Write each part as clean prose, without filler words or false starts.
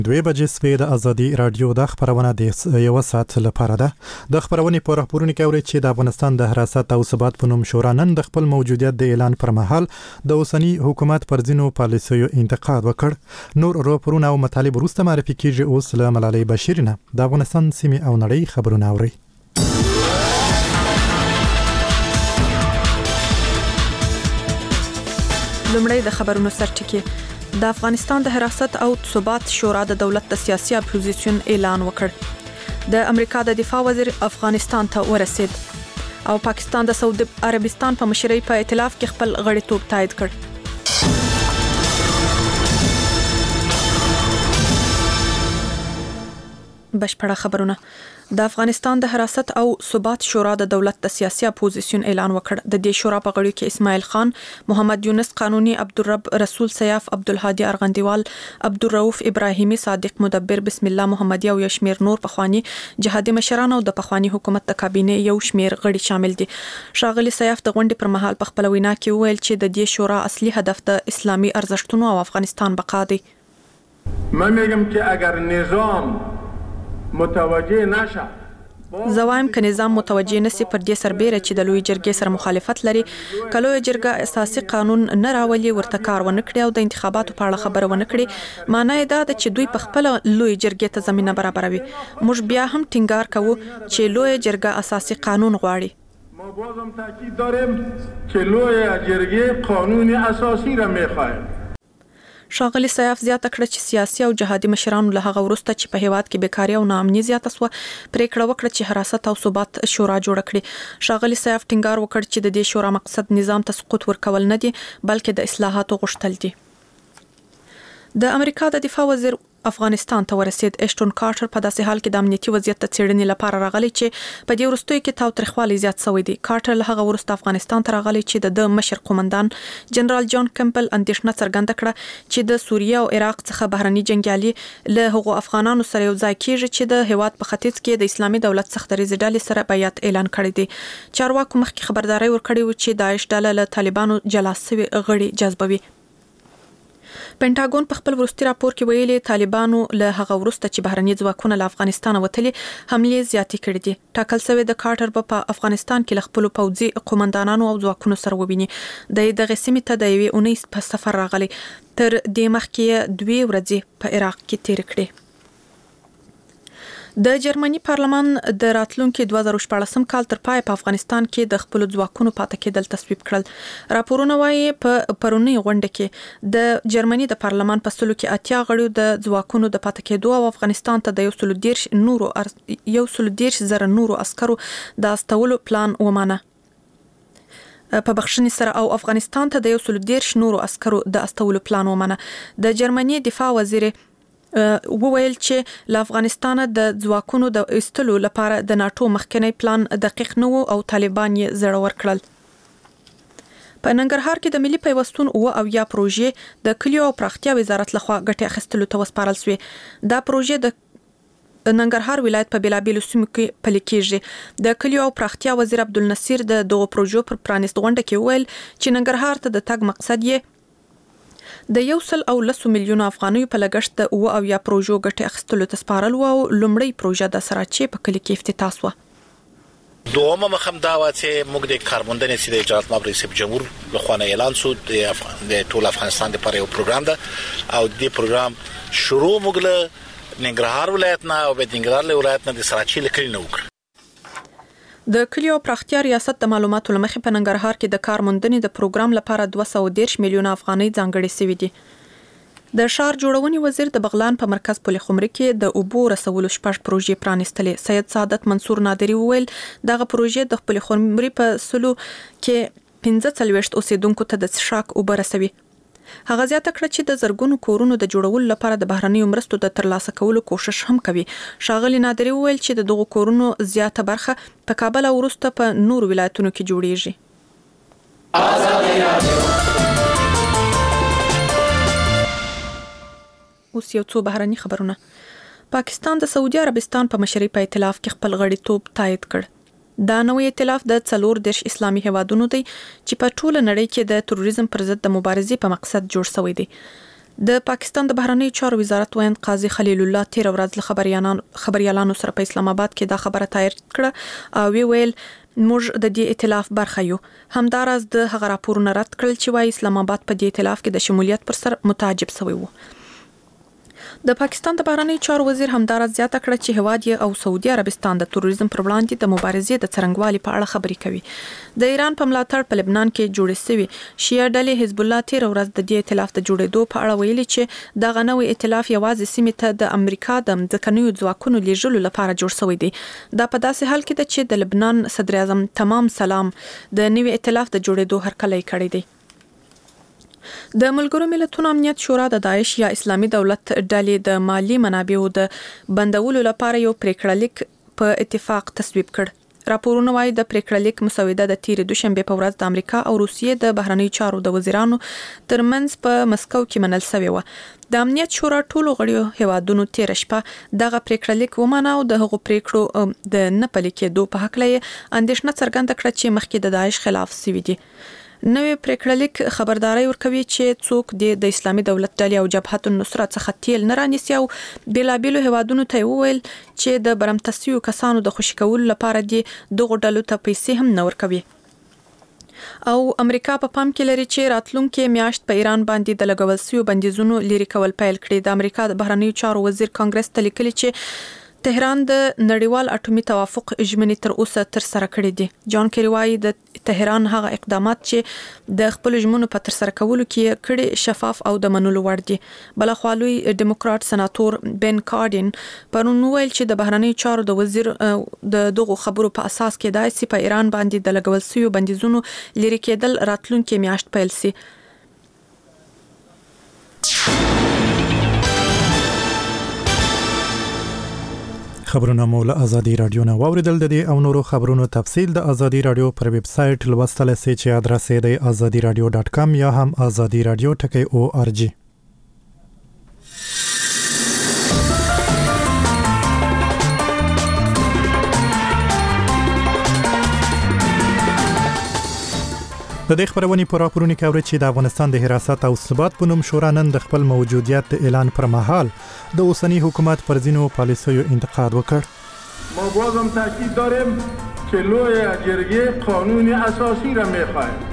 2 بجې سوي د ازادي رادیو د خبرونه د یو ساعت لپاره ده. د خبرونې په راپورونه کې اوري چې د افغانستان د حراست او ثبات په نوم شورا نن د خپل موجودیت د اعلان پر مهال د اوسنی حکومت پر ځینو پالیسیو انتقاد وکړ. نور راپورونه او مطالب وروسته معرفي کیږي. اوس له ملالۍ بشیرینه د افغانستان سیمې او نړۍ خبرونه اوري. لمړی د خبرونو سرټکی. د افغانستان د حراست او ثبات شورا د دولت د سیاسي اپوزیشن اعلان وکړ. د امریکا د دفاع وزیر افغانستان ته ورسید او پاکستان د سعودي عربستان په مشرۍ په ائتلاف کې خپل غړیتوب تایید کړ. بشپړه خبرونه. د افغانستان د حراست او ثبات شورا د دولت د سیاسي اپوزیشن اعلان وکړ. د دې شورا په غړو کې اسماعیل خان، محمد یونس قانوني، عبدالرب رسول سیاف، عبدالهادي ارغندیوال، عبدالرؤف ابراهیمی، صادق مدبر، بسم الله محمدی او یشمیر نور پخوانی جهادي مشران او د پخوانی حکومت د کابینه یو شمیر غړي شامل دي. شاغلی سیاف د غونډې پر مهال په خپل وینا کې وویل چې د دې شورا اصلي هدف د اسلامي ارزښتونو او افغانستان بقا دی. من میگم که اگر نظام متوجه نشه، زوایم که نظام متوجه نسی پر دې سربېره چې د لوی جرګې سره مخالفت لري، کله جرګه اساسي قانون نه راولي، ورته کار ونه کړي او د انتخاباتو په اړه خبره ونه کړي، معنی دا ده چې دوی په خپل لوی جرګې ته زمينه برابروي. موږ بیا هم ټینګار کوو چې لوی جرګه اساسي قانون غواړي. ما بازم تاکید داریم که لوی جرګه قانون اساسی را میخواهیم. شاغلی سیاف زیاته کړه چې سیاسي او جهادي مشرانو له هغه وروسته چې په هیواد کې بیکاری او ناامني زیاته سوه، پریکړه وکړه چې حراست او ثبات شورا جوړ کړي. شاغلی سیاف ټینګار وکړ چې د دې شورا مقصد نظام ته سقوط ورکول نه دي، بلکې د اصلاحاتو غوښتل دي. د امریکا د دفاع وزیر افغانستان ته ورسید. اشتون کارټر په داسې حال کې د امنیتي وضعیت ته څېړنې لپاره راغلی چې په دې وروستیو کې تاوتریخوالی زیات شوی دی. کارټر له هغه وروسته افغانستان ته راغلی چې د مشر قومندان جنرال جان کمپل اندېښنه څرګنده کړه چې د سوریه او عراق څخه بهرني جنگیالي له هغو افغانانو سره یو ځای کیږي چې د هیواد په ختیځ کې د اسلامي دولت څخه دریځ ډلې سره بیعت اعلان کړی دی. چارواکو مخکې خبرداري ورکړې و چې داعش ډله له طالبانو جلا شوي غړي جذبوي. پینټاګون په خپل وروستي راپور کې ویلي طالبانو له هغه وروسته چې بهرني ځواکونه له افغانستان وتلي حملې زیاتې کړې دي. ټاکل شوی د کارټر په افغانستان کې له خپل پوځي قومندانانو او ځواکونو سره وویني. د دغه سیمې ته د یوې اونۍ په سفر راغلی. تر دې مخکې 2 ورځې په عراق کې تیر کړې. د جرمني پارلمان د راتلونکي 2014 کال تر پای په افغانستان کې د خپل ځواکونو پاتې کېدل تصویب کړل. راپورونه وايي په پرونی غونډه کې د جرمني د پارلمان په سلو کې 80 غړو د ځواکونو د پاتې کېدو او افغانستان ته د 110,000 نورو عسکرو د استولو پلان ومانه. په بخښنې سره او افغانستان ته د 110 نورو عسکرو د استولو پلان ومانه. د جرمني دفاع وزیر وویل چې له افغانستان د ځواکونو د ایستلو لپاره د ناتو مخکنی پلان دقیق نه و او طالبان یې زړور کړل. په ننګرهار کې د ملي پیوستون او یا پروژې د کلیو او پراختیا وزارت لخوا ګټه اخیستلو ته وسپارل شوې. دا پروژې د ننګرهار ولایت په بیلابیلو سیمو کې پلي کیږي. د کلیو او پراختیا وزیر عبدالنصیر د دغو پروژو پر پرانیست غونډه کې وویل چې ننګرهار ته د تګ مقصد یې د 110 میلیون افغانیو په لګښت د او یا پروژو ګټه اخیستلو ته سپارل و او لومړی پروژه د سراچې په کلی کې افتتاح شوه. دومه مخم دا و چې موږ د کاربوندنې سي د جنرال مابري رئیس جمهور لخوا اعلان شو د ټول افغانستان لپاره یو پروګرام ده او د پروګرام شروع موږ له ننګرهار ولایت نه او د ننګرهار ولایت نه د سراچې لکړی نه وکړ. د کلیو پراختیا ریاست د معلوماتو لمخې په ننګرهار کې د کارموندنې د پروګرام لپاره 210 میلیون افغانۍ ځانګړې شوې دي. د شهر جوړونې وزیر د بغلان په مرکز پل خمري کې د اوبو رسولو 6 پروژې پرانیستلې. سید سعادت منصور نادری وویل دغه پروژې د پل خمري په سلو کې 15 اوسیدونکو ته د څښاک اوبه رسوي. هغه زیاته کړه چې د زرګونو کورونو د جوړولو لپاره د بهرنیو مرستو د ترلاسه کولو کوشش هم کوي. شاغلی نادری وویل چې د دغو کورونو زیاته برخه په کابل او وروسته په نورو ولایتونو کې جوړیږي. اوس یو څو بهرني خبرونه. پاکستان د سعودي عربستان په مشرۍ په ائتلاف کې خپل غړیتوب تایید کړ. دا نوې ائتلاف د 14 اسلامي هیوادونو دی چې په ټوله نړۍ کې د تروریزم پر ضد د مبارزې په مقصد جوړ شوی دی. د پاکستان د بهرنی چارو وزارت وایي قاضي خلیل الله تیر ورځ له خبريالانو سره په اسلام آباد کې دا خبره تایید کړه او ویل موږ د دې ائتلاف برخه یو. همدارس د هغه راپورونه رد کړل چې وايي اسلام آباد په دې ائتلاف کې د شمولیت پر سر متعجب شوی وو. د پاکستان د بهرنی چارو وزیر همدارس زیاته کړه چې هواد او سعودي عربستان د تروریزم پر وړاندې د مبارزې د څرنګوالي په اړه خبرې کوي. د ایران په ملاتړ په لبنان کې جوړې شوی شیعه ډلې حزب الله تیر ورځ د دې ائتلاف د جوړېدو په اړه ویلي چې د غنوي ائتلاف یوازې سیمه ته د امریکا د ځکنیو ځواکونو لیږلو لپاره جوړ شوی دی. دا په داسې حال کې ده چې د لبنان صدر اعظم تمام سلام د نوي ائتلاف د جوړېدو هرکلی کړی دی. د ملګرو ملتونو امنیت شورا د داعش یا اسلامي دولت ډلې د مالی منابعو د بندولو لپاره یو پریکړه لیک په اتفاق تصویب کړ. راپورونه وايي د پریکړه لیک مسوده د تیر دوشنبه په ورځ د امریکا او روسیې د بهرنی چارو د وزیرانو ترمنځ په مسکو کې منل شوی و. د امنیت شورا ټولو غړیو هیوادونو تیر شپه دغه پریکړه لیک ومنه او د هغو پریکړو د نه پلي کېدو په حق لې اندېښنه څرګنده کړه چې مخکې د داعش خلاف سوي دي. نوې پریکړه لیک خبرداري ورکوي چې څوک د اسلامي دولت ډلې او جبهت النصرت څخه تیل نه رانیسي او بېلابېلو هیوادونو ته وویل چې د برمتسیو کسانو د خوشي کولو لپاره دغه ډلو ته پیسې هم نه ورکوي. او امریکا په پام کې لري چې راتلونکي میاشت په ایران باندې د لګول شویو بندیزونو لري کول پیل کړي. د امریکا د بهرنی چارو وزیر کانګرس ته لیکلي چې تهران د نړیوال اټومي توافق ژمنې تر اوسه تر سره کړې دي. جان کری وايي د تهران هغه اقدامات چې د خپل ژمنو په تر سره کولو کې کړي شفاف او د منلو وړ دي. بلخوالوی ډیموکرات سناتور بن کارډین پرون ویل چې د بهرنی چارو د وزیر د دغه خبرو په اساس کې داسې په ایران باندې د لګول شویو بندیزونو لري کېدل راتلونکي میاشت پیل شي. خبرونه مو له آزادي رادیو نه واوریدل. د دې او نورو خبرونو تفصیل د آزادي رادیو پر ویب سټ لوستل شي چې ادرس یې د azadiradio.com یا هم azadiradio.org. د دې خبرونې په راپورونو کې اوري چې د افغانستان د حراست او ثبات په نوم شورا نن د خپل موجودیت اعلان پر مهال د اوسنی حکومت پر ځینو پالیسیو انتقاد وکړ. ما بازم تاکید داریم که لوی جرگه قانون اساسی را می‌خواهد.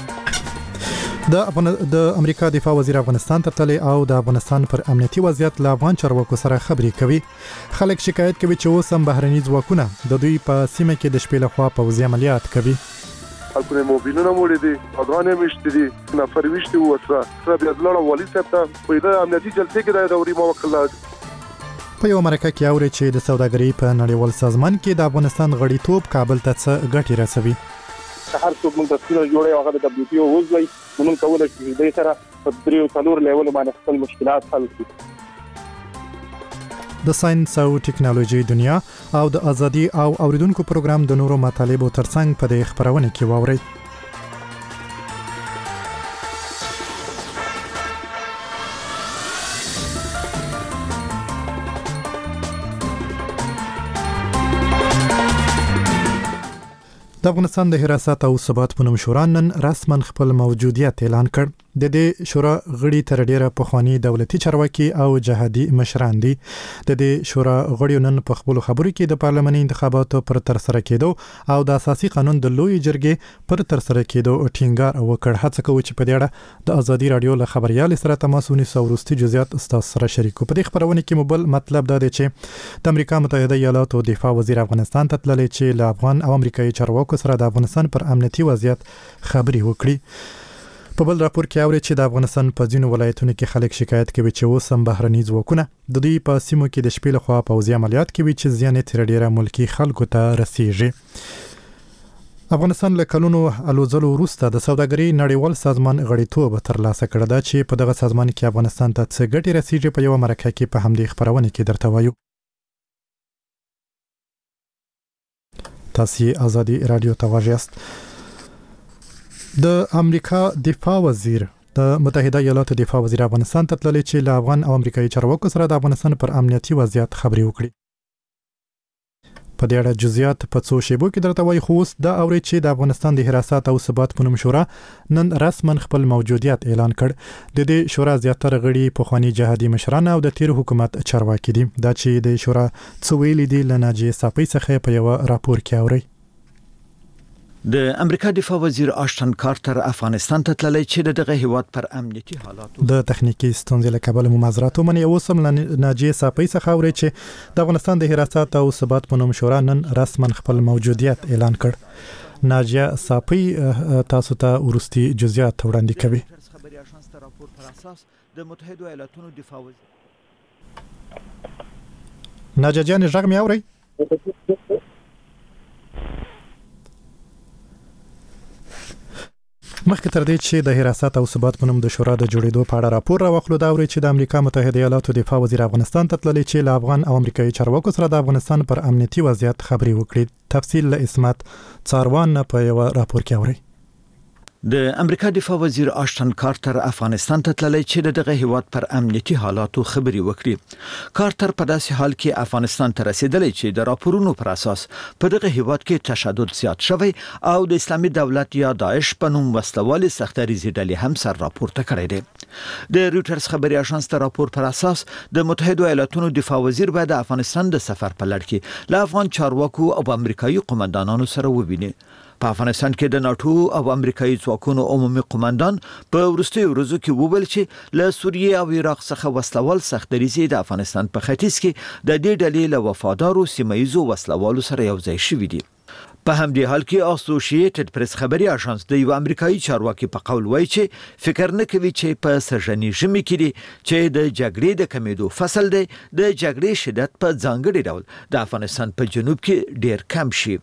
د امریکا دفاع وزیر افغانستان ته تللی او د افغانستان پر امنیتي وضعیت له افغان چارواکو سره خبرې کوي. خلک شکایت کوي چې اوس هم بهرني ځواکونه د دوی په سیمه کې د شپې لخوا پوځي عملیات کوي. خلکو موبایلونه موړي دي، افغانې مشتري دي، نفر وشتي وسره سره بیا دلاره والي صاحب ته په دې امنیتي جلسې کې د دوري موکل په یو مرکه کې اوري چې د سوداګرۍ په نړیوال سازمان کې د افغانستان غړیتوب کابل ته څه ګټې رسوي. هر څوک موږ تصویر جوړي هغه د WTO وزوي موږ کولای شو د سره په 3 لیول باندې خپل مشکلات حل کړو. د ساينس او ټکنالوژي دنیا او د ازادي او اوریدونکو پروګرام د نورو مطالبو ترڅنګ په دې خبرونه کې واوري. د افغانستان د حراست او ثبات په نوم شورا نن رسما خپل موجودیت اعلان کړ. د دې شورا غړي تر ډیره پخوانی دولتي چارواکي او جهادي مشران دي. د دې شورا غړي نن په خپل خبرو کې د پارلماني انتخاباتو پر تر سره کېدو او د اساسي قانون د لوی جرګې پر تر سره کېدو ټینګار وکړ. هڅه کوي چې په دې اړه د ازادي رادیو له خبريال سره تماس ونیسو او وروستي جزئیات تاسو سره شریکو. په دې خبرونه کې مبل مطلب دا دی چې د امریکا متحده ایالاتو دفاع وزیر افغانستان ته تللی چې له افغان او امریکایي چارواکو سره د افغانستان پر امنیتي وضعیت خبري وکړي. په بل راپور کې اوري چې د افغانستان په ځینو ولایتونو کې خلک شکایت کوي چې اوس هم بهرني ځواکونه د دوی په سیمو کې د شپې لخوا پوځي عملیات کوي چې زیان یې تر ډیره ملکی خلکو ته رسیږي. افغانستان له کلونو الوزلو وروسته د سوداګرۍ نړیوال سازمان غړیتوب ترلاسه کړی دا چې په دغه سازمان کې افغانستان ته څه ګټې رسیږي په یو مرکه کې په همدې خبرونه کې درته وایو. تاسو آزادي رادیو ته واجیاست. د امریکا دفاع وزیر د متحده ایالاتو دفاع وزیر افغانستان ته تللی چې له افغان او امریکایي چارواکو سره د افغانستان پر امنیتي وضعیت خبري وکړي. په دې اړه جزئیات په څو شیبو کې درته وایي، خو اوس دا اوري چې د افغانستان د حراست او ثبات په نوم شورا نن رسما خپل موجودیت اعلان کړ. د دې شورا زیاتره غړي پخوانی جهادي مشران او د تیر حکومت چارواکي دي. دا چې د شورا څو ویلي دي لناجی صافی څخه په یو راپور کې اوري. د امریکا دفاع وزیر آشتن کارتر افغانستان ته تللی چې دغه هیواد پر امنیتي حالاتو د تخنیکی ستونزې له کبله معذرت ومني. اوسم ناجی صافی څخه اوري چې د افغانستان د حراست او ثبات په نوم شورا نن رسما خپل موجودیت اعلان کړ. ناجی صافی تاسو ته ورستي جزئیات وړاندې کوي. خبري اژانس ته راپور پر اساس د متحده ایالاتونو دفاع وزیر ناجی جان ژغ مې اوري؟ مخکې تر دې چې د حراست او ثبات په نوم د شورا د جوړېدو په اړه راپور راوخلو، دا اوري چې د امریکا متحده ایالاتو دفاع وزیر افغانستان ته تللی چې له افغان او امریکایي چارواکو سره د افغانستان پر امنیتي وضعیت خبرې وکړي. تفصیل له اسمت څاروان په یو راپور کې اوري. د امریکا دفاع وزیر آشتن کارتر افغانستان ته تللی چې دغه هیواد پر امنیتي حالاتو خبرې وکړي. کارتر په داسې حال کې افغانستان ته رسیدلی چې د راپورونو پر اساس په دغه هیواد کې تشدد زیات شوی او د اسلامي دولت یا داعش په نوم وسلوالې سختریزې ډلې هم سر راپورته کړی دی. د رویټرز خبري اژانس ته راپور پر اساس د متحده ایالاتونو دفاع وزیر باید د افغانستان د سفر په لړ کې له افغان چارواکو او امریکایي قومندانانو سره وویني. په افغانستان کې د ناتو او امریکایي ځواکونو عمومي قومندان په وروستیو ورځو کې وویل چې له سوریې او عراق څخه وسلوال سختریزې د افغانستان په ختیځ کې د دې ډلې له وفادارو سیمایزو وسلوالو سره یو ځای شوي دي. په همدې حال کې اسوسییټډ پریس خبري اژانس د یو امریکایي چارواکي په قول وایي چې فکر نه کوي چې په سژنې ژمي کې دي چې د جګړې د کمیدو فصل دی د جګړې شدت په ځانګړي ډول د افغانستان په جنوب کې ډیر کم شي.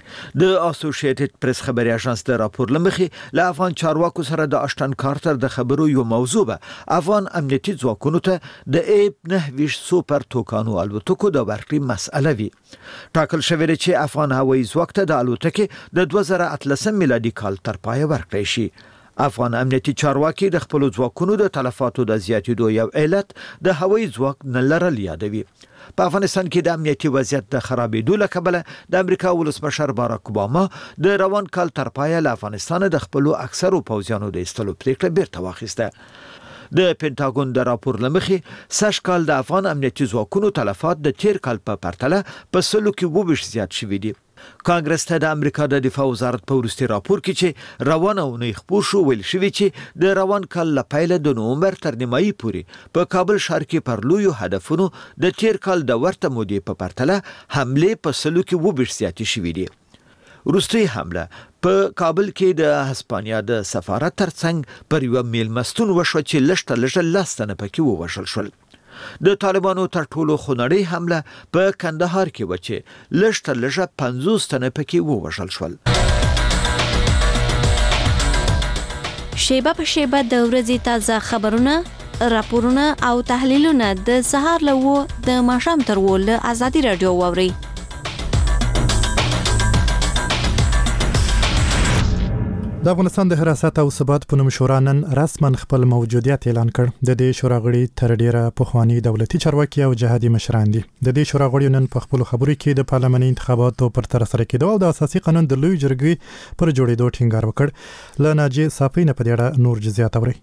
د اسوسییټډ پریس خبري اژانس د راپور لمخې له افغان چارواکو سره د آشتن کارتر د خبرو یو موضوع به افغان امنیتي ځواکونو ته د ایپ 9 سوپر توکانو الوتکو د ورکړې مسأله وي. ټاکل شوی چې افغان هوایي ځواک ته د الوتکې د 2013 میلادي کال تر پایه ورکړی شي. افغان امنیتي چارواکي د خپل ځواکونو د تلفاتو د زیاتېدو یو علت د هوایي ځواک نه لرل یادوي. په افغانستان کې د امنیتي وضعیت د خرابېدو له کبله د امریکا ولسمشر باراک اوباما د روان کال تر پایه له افغانستان د خپل اکثرو پوځیانو د ایستلو پریکړه بیرته واخیسته. د پینټاګون د راپور لمخې سږ کال د افغان امنیتي ځواکونو تلفات د تیر کال په پرتله په سلو کې 20 زیات شوي دي. کانګرس ته د امریکا د دفاع وزارت په وروستي راپور کې چې روانه اونۍ خپور شو ویل شوی چې د روان کال له پیله د نومبر تر نیمایي پورې په کابل ښار کې پر لویو هدفونو د تیر کال د ورته مودې په پرتله حمله په سلو کې 20 زیاتې شوې دي. وروستي حمله په کابل کې د هسپانیا د سفارت ترڅنګ پر یو میلمستون وشو چې لږ تر لږه 10 تنه پکې ووژل شول. د طالبانو تر ټولو خونړۍ حمله په کندهار کې و چې لږ تر لږه 50 تنه پکې ووژل شول. شیبه په شیبه د ورځې تازه خبرونه، راپورونه او تحلیلونه د سهار له د ماښام تر له ازادي رادیو واوري. د افغانستان د حراست او ثبات په نوم شورا نن رسما خپل موجودیت اعلان کړ. د دې شورا غړي تر ډیره پخوانی دولتي چارواکي او جهادي مشران دي. د دې شورا غړي نن په خپل خبرو کې د پارلماني انتخاباتو پر تر سره کېدو او د اساسي قانون د لوی جرګې پر جوړېدو ټینګار وکړ. لناجی صافی نه په دې اړه نور جزئیات اوري.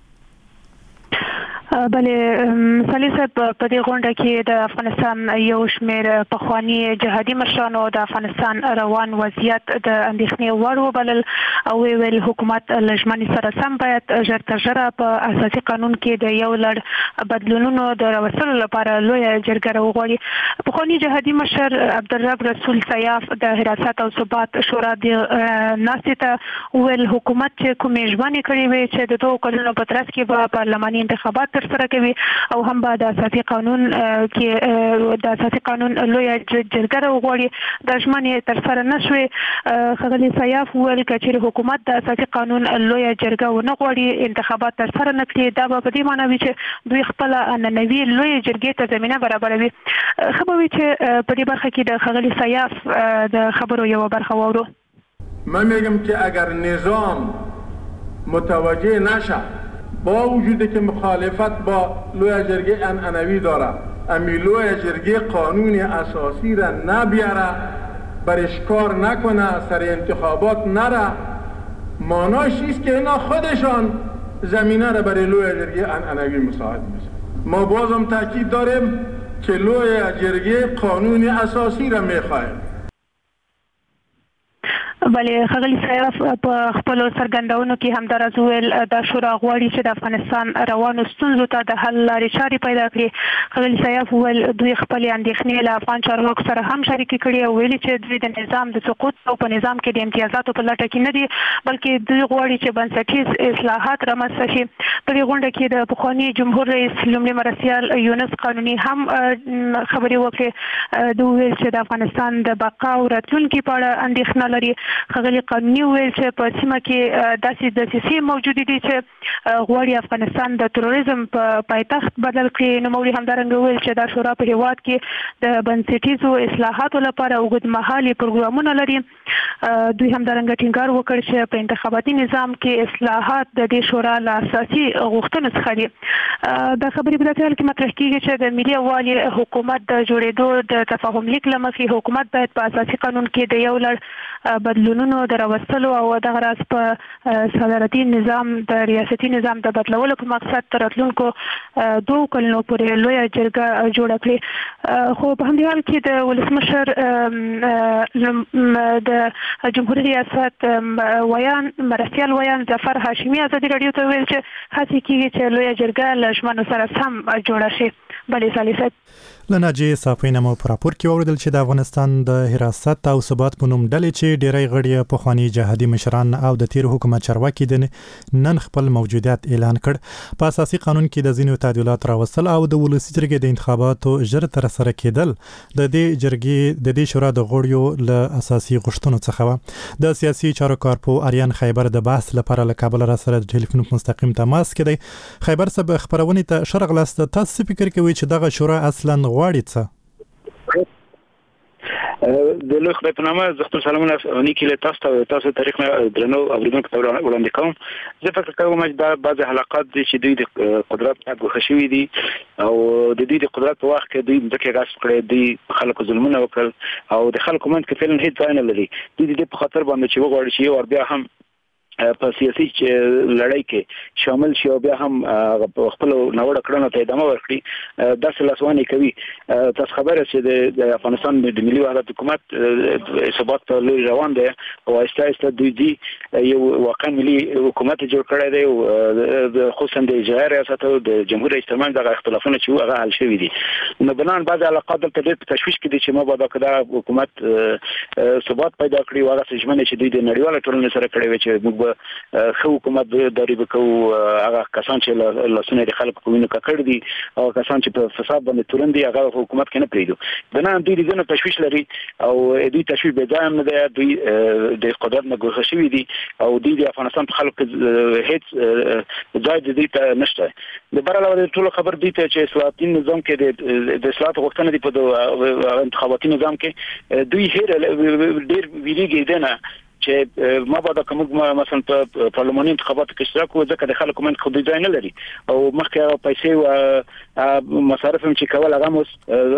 بلې صالح په دې غونډه کې د افغانستان یو شمېر پخوانی جهادي مشرانو د افغانستان روان وضعیت د اندېښنې وړ وبلل او ویل حکومت له ژمنې سره سم باید ژر تر ژره په اساسي قانون کې د یو لړ بدلونونو د راوستلو لپاره لویه جرګه راوغواړي. پخوانی جهادي مشر عبدالرب رسول سیاف د حراست او ثبات شورا د ناستې ته ویل حکومت چې کومې ژمنې کړې وې چې د 2 کلونو په ترڅ کې به پارلماني انتخابات سره کوي او هم به د اساسي قانون کې د اساسي قانون لویه جرګه راوغواړي. د ژمنې تر سره نشوي. ښاغلي سیاف ویل چې حکومت د اساسي قانون لویه جرګه ونه غواړي انتخابات تر سره نه کړي، دا به په دې معنی وي چې دوی خپل ننوي لویه جرګې ته زمینه برابروي. خو به چې په دې برخه کې د ښاغلي سیاف د خبرو یو برخه واورو. من میگم که اگر نظام متوجه نشه با وجودی که مخالفت با لویه جرگه عنعنوی داره امیلوی جرگه قانون اساسی را نبیاره، برش کار نکنه، سر انتخابات نره، معناش است که اینا خودشان زمینه را برای لوی جرگه عنعنوی مساعد میشه. ما بازم تاکید داریم که لوی جرگه قانون اساسی را میخواهیم. بله خغلی صاحب په خپل سرګندونو کې هم درز ویل د شورا غواړي چې د افغانستان روانو ستونزو ته د حل لارې چارې پیدا کړي. خغلی صاحب ویل دوی خپل اندېښنې له افغان چارواکو سره هم شریکې کړي او ویلي چې دوی د نظام د سقوط او په نظام کې د امتیازاتو په لټه کې نه دي، بلکې دوی غواړي چې بنسټیز اصلاحات رامنځته شي. په دې غونډه کې د پخواني جمهور رئیس لومړي مرستیال یونس قانوني هم خبرې وکړې. دوی ویل چې د افغانستان د بقا او راتلونکي په اړه اندېښنه لري. خغلی قانوني ویل چې په سیمه کې داسې دسیسې موجودې دي چې غواړي افغانستان د تروریزم په پایتخت بدل کړي. نوموړي همدارنګه ویل چې دا شورا په هیواد کې د بنسټیزو اصلاحاتو لپاره اوږدمهالي پروګرامونه لري. دوی همدارنګه ټینګار وکړ چې په انتخاباتي نظام کې اصلاحات د دې شورا له اساسي غوښتنو څخه دي. دا خبرې په دې حال کې مطرح کیږي چې د ملي یووالي حکومت د جوړېدو د تفاهم لیک له مخې حکومت باید په اساسي قانون کې د یو لړ بدلونونو د راوستلو او دغه راز په صدارتي نظام د ریاستي نظام د بدلولو په مقصد تر راتلونکو 2 کلونو پورې لویه جرګه جوړه کړي. خو په همدې حال کې د ولسمشر د جمهوریت ریاست مرستیال ویان ظفر هاشمي ازادي راډیو ته ویل چې هڅې کیږي چې لویه جرګه له ژمنو سره سم جوړه شي. بلې سالیست لناجی صافین مو پر راپور کې اوریدل چې د افغانستان د حراست او ثبات په نوم ډلې چې ډیری غړي پخوانی جهادي مشران او د تیر حکومت چارواکي د نن خپل موجودیت اعلان کړ. په اساسي قانون کې د ځینو تعدیلات راوستل او د ولسی جرګې د انتخاباتو ژر تر سره کېدل د دې جرګې د دې شورا د غړیو له اساسي غوښتنو څخه و. د سیاسي چارو کارپو اریان خیبر د بحث لپاره له کابل را سره د ټلیفون مستقیم تماس کې دی. خیبر صاحب خبرونه ته شرغلاست تاسو فکر کوي چې دغه شورا اصلا غواړي څه؟ د لوی خدای په نامه زه خپل سلامونه نیکی له تاسو تاریخ درنو اوریدونکو ته وړاندې کوم. زه فکر کوم چې دا بعض حلقات دي چې دوی د قدرت په غوښه شوی دي او د دوی د قدرت په وخت کې دوی ځکه غاښ کړی دي، خلکو ظلمونه وکړ او د خلکو منځ کې فعلا هیڅ ځای نه لري. دوی د په خاطر باندې چې وغواړي چې یو بیا هم په سیاسي لړۍ کې شامل شي او بیا هم خپل نوړه کړنو ته ادامه ورکړي. د سلاسواني کوي تاسو خبره چې د افغانستان د ملي وحدت حکومت ثبات ته لوی روان دی او آهسته دوی یو واقعا ملي حکومت جوړ کړی دی او خصوصا د اجرایي ریاست او د جمهور رئیس ترمنځ د اختلافونو چې هغه حل شوی دي. نو بنان بعض علاقات دلته ډېر تشویش کې دي چې ما بعد کدا حکومت ثبات پیدا کړی او هغه څه چې دوی د نړیوال ټولنې سره کړی و چې خو حکومت داری وکاو. هغه کسان چې لاسونه د خلکو په وینو ککړ دي او کسان چې په فساد باندې تورن دي هغه حکومت کې نه پریدو. بنا دوی دغه تشویش لري او دوی تشویش به ځای نه دی، دوی د قدرت نه ګوښه شوی دي او دوی د افغانستان په خلکو هیڅ ځای د دې ته نشته. د براله ټول خبر دي چې اصلاحاتي نظام کې د اصلاحات غوښتنه دي په انتخاباتي نظام کې دوی هیر ډیر ویریږي نه چې ما بعد کوم مثلا په پارلماني انتخاباتو کې اشتراک وکړ د خلکو من خو ځای نه لري او مخکې پیسې او مصارف هم چې کول هغه مس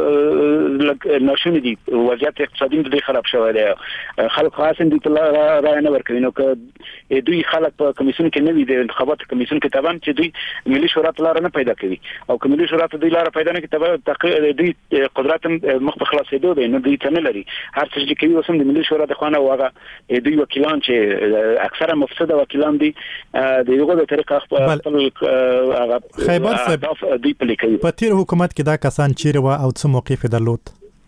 ناشونی دي. وضعیت اقتصادي د خراب شوی دی، خلک خاصن دي رای نه ورکوي. نو که دوی خلک په کمیسیون کې نه وي د انتخاباتو کمیسیون کې تابع چې دوی ملي شورا ته لار نه پیدا کوي او که ملي شورا ته دوی لار پیدا نه کوي دوی قدرت مخ په خلاصېدو دی نو دوی ته نه لري. هر څه چې کوي وسم د ملي شورا د خوانه واغه دوی وکیلان چې اکثره مفسده وکیلان دي د یوه د طریقه خپل خیبر صاحب په تیر حکومت کې دا کسان چیرې و او څه موقف درلود؟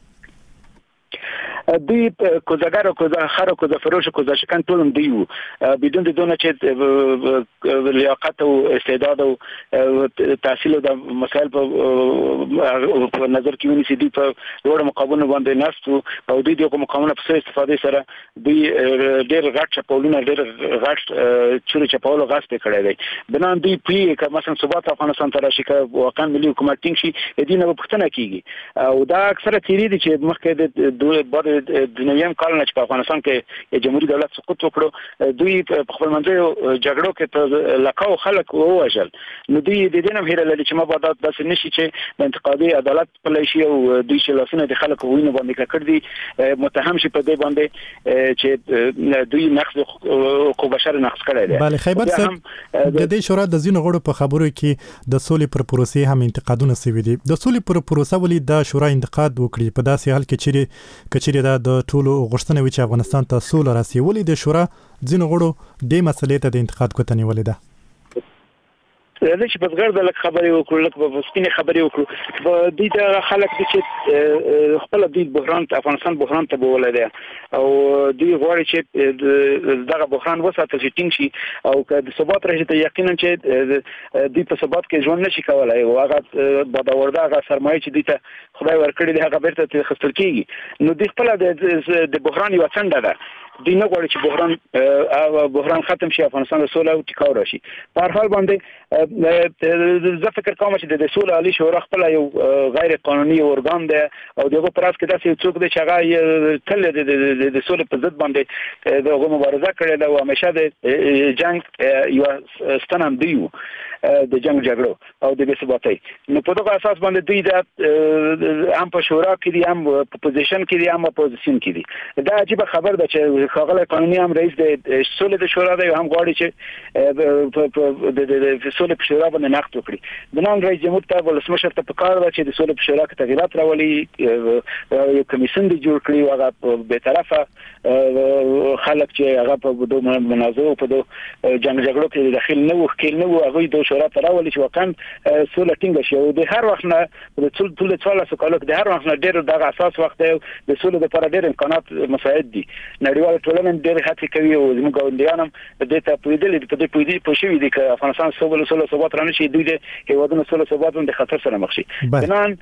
دوی کوزګر او کوزخر او کوزفروش او کوزشکن ټول دی وو بدون د دونه چې لیاقت او استعداد او تحصیل او د مسائل په نظر کې ونیسي دي په وړ مقابله باندې ناستو او دوی د مقامونه په استفاده سره دوی ډېر غټ چپولونه ډېر غټ چوري چپول غاس په کړی دی. بنا دوی پی که مثلا ثبات افغانستان ته راشي که واقعا ملي حکومت ټینګ شي دینه په پښتنه کیږي او دا اکثره تیری دي چې مخکې د بعد د نویم کال نه چې په افغانستان کې جمهوریت دولت سقوط وکړو دوی په خپل منځي جګړو کې ته لکاو خلک ووژل نو دوی د دې نه هیره لري چې مبادات داسې نشي چې د انتقادي عدالت په لشي او دوی چې لاسونه د خلکو وینو باندې کړ دي متهم شي په دې باندې چې دوی نقض حقوق بشر نقض کړی دی. بله خیبر صاحب د دې شورا د ځینو غړو په خبرو کې د سولې پر پروسې هم انتقادونه شوي دي. د سولې پر پروسه ولې د شورا انتقاد وکړي په داسې حال کې چې دا د ټولو غوښتنه وي چې افغانستان ته سوله راسي ولې د شورا ځینو غړو د مسلې ته د انتقاد کوته نیولې ده؟ زه چې په ګرځه لک خبرې وکړو لک په سپینې خبرې وکړو په دې د خلک چې خپل د بحران افغانستان بحران ته بوله ده او دوی غواړي چې دغه بحران وساتل شي ټینګ شي او که د ثبات راشي ته یقینا چې دوی په ثبات کې ژوند نشي کولای او هغه باداورده هغه سرمایه چې دوی ته خدای ورکړي دی هغه بیرته خستل کیږي نو دوی خپل د بحران یو څنډه ده دوی نه غواړي چې بحران ختم شي افغانستان د سوله او ټیکاو راشي. په هر حال باندې زه فکر کوم چې د سوله عالی شورا خپل یو غیر قانوني ارګان دی او دغه پراس کې داسې څوک دی چې هغه تل د سوله په ضد باندې دغه مبارزه کړې ده او همیشه د جنگ یو ستنم دی د جنگ جګړو او د بېثباتۍ نو په دغه اساس باندې دوی د هم په شورا کې دي هم په پوزیشن کې دي هم په پوزیشن کې دي. دا عجیب خبر ده چې خاغله قانوني هم رئیس د سولې د شورا دی هم غواړي چې د سولې په شورا باندې نقد وکړي. د نن رئیس جمهور ته ولسمشر ته پکار ده چې د سولې په شورا کې تغیرات راولي یو کمیسیون دی جوړ کړي او هغه به طرفه خلک چې هغه په دوه منازعو په دوه جنگ جګړو کې داخل نه وو خل نه وو هغه د شورا ته راولي چې وکړ سولې ټینګ شي او د هر وخت نه د ټول 14 کالو د هر وخت نه ډېر دغه اساس وخت دی د سولې لپاره ډېر امکانات مساعد دي. نړیوال ټولنه ډېر هڅې کوي او زموږ ګاونډیان هم د دې ته پوهېدلي په دې پوهېدي په شوي دي چې افغانستان سوله ثبات رانه شي دوی د هیوادونو سوله ثبات د خطر سره مخ شي. بنان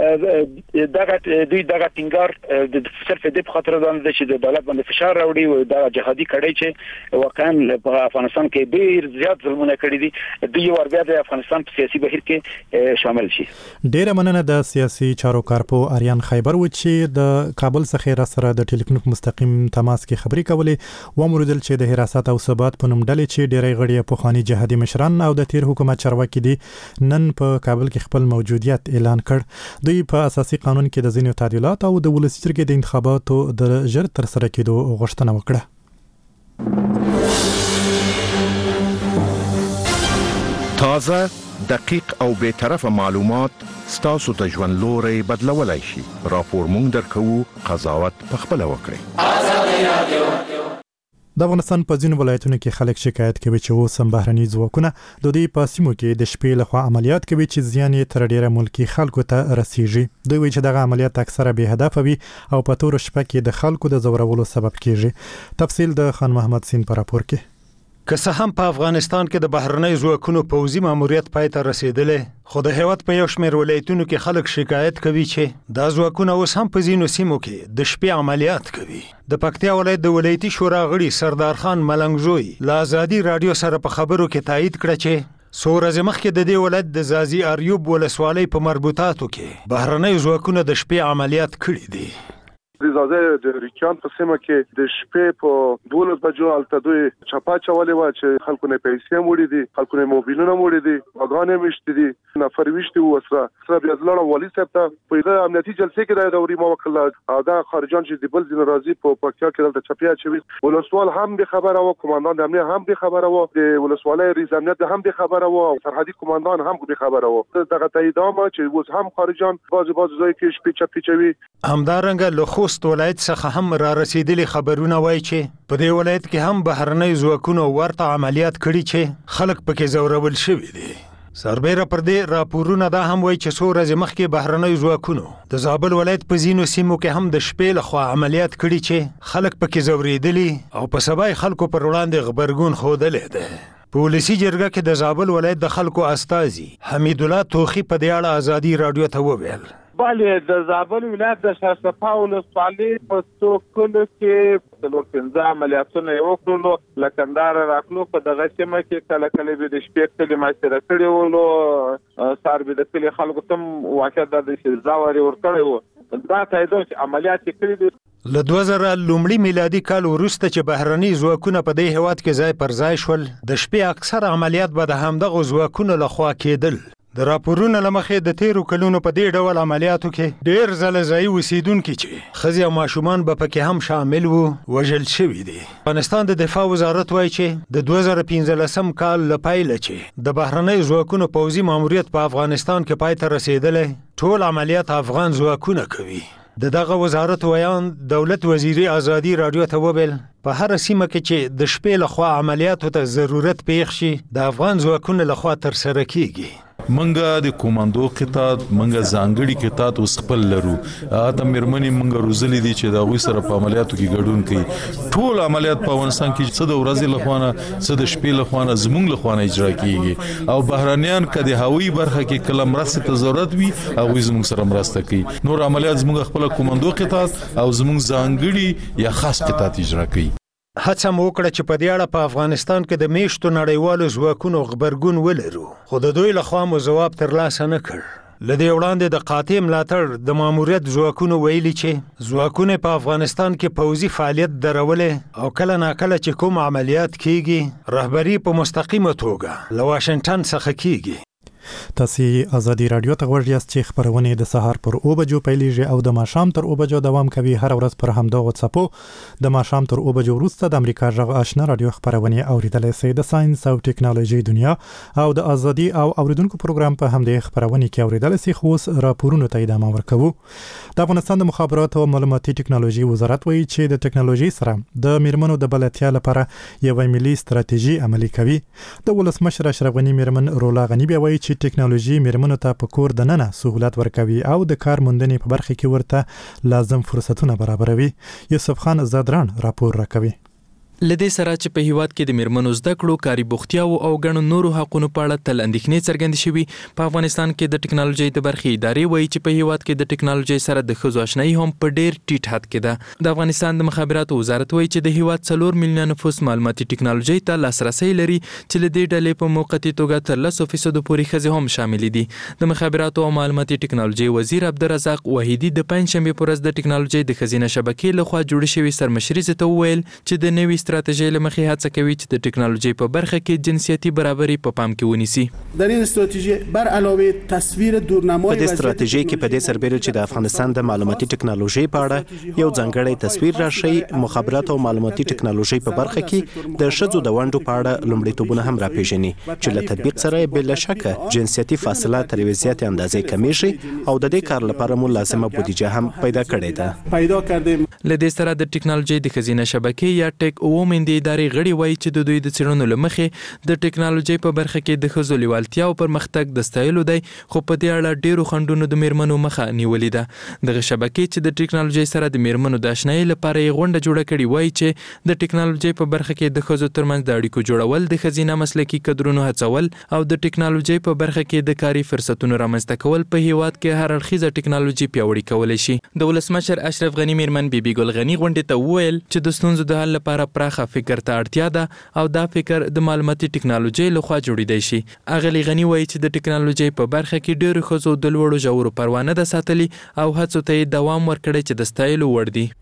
دغه دوی دغه ټینګار د صرف د په خاطر باندې چې د دولت باندې فشار راوړي او د جهادي کړي چې واقعا په افغانستان کې ډیر زیات ظلمونه کړي دي دوی وربیا د افغانستان په سیاسي بهیر کې شامل شي. ډیر مننه د سیاسي چارو کارپو آریان خیبر و چې د کابل څخه را سره د ټلیفون مستقیم تماس کې خبري کولې و امرودل چې د حراست او ثبات په نوم ډلې چې ډیرې غړي په خاني جهادي مشران او د تیر حکومت چارواکي دي نن په کابل کې خپل موجودیت اعلان کړ. دوی په اساسي قانون کې د ځینو تعدیلات او د ولسي جرګې د انتخاباتو د ژر تر سره کېدو غوښتنه وکړه. تازه دقیق او به طرفه معلومات ستاسو ته ژوند لوري بدلولای شي. راپور مونږ درکو قضاوت په خپل وکړئ. د افغانستان په ځینو ولایتونو کې خلک شکایت کوي چې اوس هم بهرني ځواکونه د دوی په سیمو کې د شپې لخوا عملیات کوي چې زیان یې تر ډیره ملکی خلکو ته رسیږي. دوی وایي چې دغه عملیات اکثره بې هدفه وي او په تور شپه کې د خلکو د زورولو سبب کیږي. تفصیل د خان محمد سین په راپور کې. که څه هم په افغانستان کې د بهرنۍ ځواکونو پوځي ماموریت پای ته رسیدلې خو د هیواد په یو شمېر ولایتونو کې خلک شکایت کوي چې دا ځواکونه اوس هم په ځینو سیمو کې د شپې عملیات کوي. د پکتیا ولایت د ولایتي شورا غړي سردار خان ملنګزوی له ازادي رادیو سره په خبرو کې تایید کړ چې څو ورځې مخکې د دې ولایت د زازي اریوب ولسوالۍ په مربوطاتو کې بهرنۍ ځواکونه د شپې عملیات کړي دي. د زازه د ریکان په سیمه کې د شپې په 12 بجو الته دوی چپا چولې و چې خلکو نه پیسې موړي دي خلکو نه موبایلونه موړي دي اغانې مشت دي نفر وشتي وسره سره بیا زلړ ولی صاحب ته په امنیتي جلسه کې د دوري ما وکړه دا خارجان چې د بل ځین راضي په پکتیا کې دلته چپیا چوي ولسوال هم به خبره و کمانډان د امنیت هم به خبره و د ولسوالۍ رئیس امنیت هم به خبره و سرحدي کمانډان هم به خبره و دغه تاییدامه چې اوس هم خارجان باز ځای کې شپې چپی چوي. همدارنګه له خوست ولایت څخه هم را رسیدلي خبرونه وایي چې په دې ولایت کې هم بهرنۍ ځواکونو ورته عملیات کړي چې خلک پکې زورول شوي دي. سربېره پر دې راپورونه دا هم وایي چې څو ورځې مخکې بهرنۍ ځواکونو د زابل ولایت په ځینو سیمو کې هم د شپې لخوا عملیات کړي چې خلک پکې زورېدلي او په سبا خلکو پر وړاندې غبرګون ښودلی دی. په ولسي جرګه کې د زابل ولایت د خلکو استازي حمید الله توخي په دې اړه ازادي رادیو ته وویل. بله د زابل ولایت د شرشفا ولسوالۍ په څو کلو کې د 15 عملیاتونه وکړلو لکندار راکلو په دغه سیمه کې کله کله به د شپې کلی ماشره کړی ولو سار به د کلی خلکو تم واقع د شزاوري ور کړی و دا تایید چې عملیات کړی دي. له 2000 لومړي میلادي کال وروسته چې بهرني ځواکونه په دې هیواد کې ځای پر ځای شول، د شپې اکثر عملیات به د همدغو ځواکونو لخوا کېدل. د راپورونو له مخې د تیرو کلونو په دې ډول عملیاتو کې ډېر ځله ځایي اوسېدونکي چې ښځې او ماشومان به پکې هم شامل وو وژل شوي دي. افغانستان د دفاع وزارت وایي چې د 2015 کال له پیله چې د بهرنیو ځواکونو پوځي ماموریت په افغانستان کې پای ته رسېدلی، ټول عملیات افغان ځواکونه کوي. د دغه وزارت ویان دولت وزیري ازادي رادیو ته وویل په هر سیمه کې چې د شپې لخوا عملیاتو ته ضرورت پیښ شي د افغان ځواکونو لخوا ترسره کیږي. منګه د کوماندو قطاعت منګه ځانګړي قطاعت اوس خپل لرو. اته مرمنې منګه روزلې دي چې دا غوي سره په عملیاتو کې ګډون کوي. ټول عملیات په افغانستان کې څه د ورځې لخوانه څه د شپې لخوانه زمونږ لخوانه اجرا کیږي او بهرانيان کدي هوایي برخه کې کله مرسته ته ضرورت وي او زمونږ سره مرسته کوي. نور عملیات زمونږ خپل کوماندو قطاعت او زمونږ ځانګړي یا خاص قطاعت اجرا کوي. هڅه مو وکړه چې په دې اړه په افغانستان کې د میشتو نړیوالو ځواکونو غبرګون ولرو، خو د دوی لخوا مو ځواب ترلاسه نه کړ. له دې وړاندې د قاطع ملاتړ د ماموریت ځواکونو ویلي چې ځواکونه په افغانستان کې پوځي فعالیت درولې او کله ناکله چې کوم عملیات کیږي رهبری په مستقیمه توګه له واشنگټن څخه کیږي. تاسو ازادي رادیو ته غوړ یاست چې خبرونه د سهار پر 9 بجو پیلېږي او د ماښام تر 9 بجو دوام کوي. هر ورځ پر همدغه واتساپو د ماښام تر 9 بجو وروسته د امریکا غږ آشنا رادیو خبرونه اوریدلای شئ. د ساينس او ټکنالوژي دنیا او د ازادي او اوریدونکو پروګرام په همدې خبرونه کې اوریدلای شئ. خو راپورونو ته ادامه ورکوو. د افغانستان د مخابراتو او معلوماتي ټکنالوژي وزارت وایي چې د ټکنالوژي سره د میرمنو د بلدتیا لپاره یو ملي ستراتیژي عملي کوي. د ولسمشر اشرف غنی میرمن رولا غنی بیا وایي چې ټکنالوژي میرمنو ته په کور دننه سہولت ورکوي او د کار موندنې په برخه کې ورته لازم فرصتونه برابروي. یوسف خان زادران راپور راکوي. لدې سره چې په هیواد کې د میرمنو زده کړو کاري بوختیاو او ګڼو نورو حقوقو په اړه تل اندېښنې څرګندې شوې. په افغانستان کې د ټکنالوژي د برخې ادارې وایي چې په هیواد کې د ټکنالوژي سره د ښځو آشنایي هم په ډېر ټیټ حد کې ده. د افغانستان د مخابراتو وزارت وایي چې د هیواد 4 میلیونه نفوس معلوماتي ټکنالوژي ته لاسرسي لري چې لدې ډلې په موقتي توګه تر 10% پورې ښځې هم شامل دي. د مخابراتو او معلوماتي ټکنالوژي وزیر عبدالرزاق وحیدی د پنځشنبه پر ورځ د ټکنالوژي د ښځینه شبکې لخوا جوړ شوی سرمشري ته وویل چې د نوې ستراتیژۍ لمخې هڅه کوي چې د ټکنالوژي په برخه کې جنسیتي برابرۍ په پام کې ونیسي. در این استراتیژی بر علاوه تصویر دورنمای په دې ستراتیژۍ کې په دې سربېره چې د افغانستان د معلوماتي ټکنالوژي په اړه یو ځانګړی تصویر راشي، مخابرات او معلوماتي ټکنالوژي په برخه کې د ښځو د ونډو په اړه لومړیتوبونه هم راپېژني چې له تطبیق سره بل شک جنسیتي فاصله تر زیاتې اندازې کمیږي او د دې کار لپاره مو لازمه بودیجه هم پیدا کړې ده. پیدا کړم. لدې سره د ټکنالوژي د ښځینه شبکې یا ټیک وومن د ادارې غړي وایي چې د دوی د څېړنو لمخې د ټکنالوژي په برخه کې د ښځو لیوالتیا او پرمختګ د ستایلو دی، خو په دې اړه ډیرو خنډونو د میرمنو مخه نیولې ده. دغه شبکې چې د ټکنالوژي سره د میرمنو د آشنایۍ لپاره یې غونډه جوړه کړې وایي چې د ټکنالوژي په برخه کې د ښځو ترمنځ د اړیکو جوړول، د ښځینه مسلکي کدرونو هڅول او د ټکنالوژي په برخه کې د کاري فرصتونو رامنځته کول په هیواد کې هر اړخیزه ټکنالوژي پیاوړې کولای شي. د ولسمشر اشرف غنی میرمن بیبي ګل غنی غونډې ته وویل چې د ستونزو د حل لپاره پراخه فکر ته اړتیا ده او دا فکر د معلوماتي ټکنالوژي لخوا جوړیدای شي. اغلی غنی وایي چې د ټکنالوژي په برخه کې ډېر ښځو د لوړو ژورو پروانه ده ساتلي او هڅو ته دوام ورکړي چې د ستایلو وړ دي.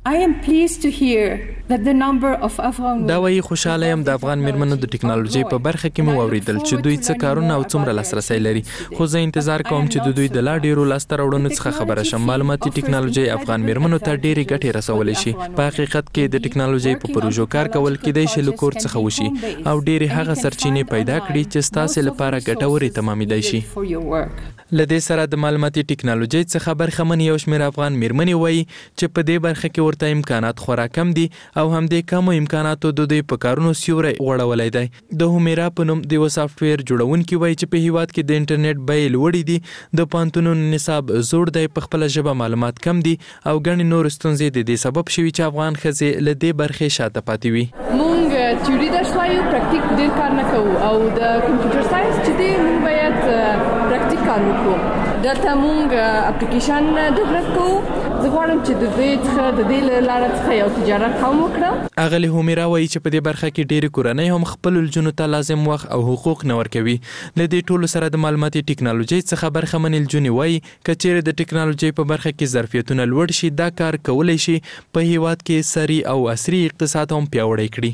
دا وایي خوشاله یم د افغان میرمنو د ټکنالوژي په برخه کې مو اوریدل چې دوی څه کارونه او څومره لاسرسي لري، خو زه انتظار کوم چې د دوی د لا ډیرو لاسته راوړنو څخه خبره شم. معلوماتي ټکنالوژي افغان میرمنو ته ډېرې ګټې رسولی شي. په حقیقت کې د ټکنالوژي په پروژو کار کول کېدای شي له کور څخه وشي او ډېرې هغه سرچینې پیدا کړي چې ستاسو لپاره ګټورې تمامېدای شي. لدې سره د معلوماتي ټکنالوژي څخه برخمن یو شمېر افغان میرمنې وایي چې په دې برخه کې ورته امکانات خورا کم دي او همدې کمو امکاناتو د دوی په کارونو سیوری غوړولی دی. د همیرا په نوم د یو سافټویر جوړونکي وایي چې په هیواد کې د انټرنیټ بیې لوړې دي، د پوهنتونونو نصاب زوړ دی، په خپله ژبه معلومات کم دي او ګڼې نور ستونزې د دې سبب شوي چې افغان ښځې له دې برخې شاته پاتې وي. تیوري درس وایو پریکټیک ډیر کار نه کوو او د کمپیوټر ساينس چې دی موږ باید پریکټیک کار وکړو دلته موږ اپلیکیشن ډیولپ کوو زه غواړم چې د دې لاره څخه یو تجارت هم وکړم. اغلی همیرا وایي چې په دې برخه کې ډېری کورنۍ هم خپل الجونو ته لازم وخت او حقوق نه ورکوي. له دې ټولو سره د معلوماتي ټکنالوژي څخه برخمن الجونی وایي کچېره د ټکنالوژي په برخه کې ظرفیتونه لوړ شي دا کار کولای شي په هیواد کې سری او عصري اقتصاد هم پیاوړی کړي.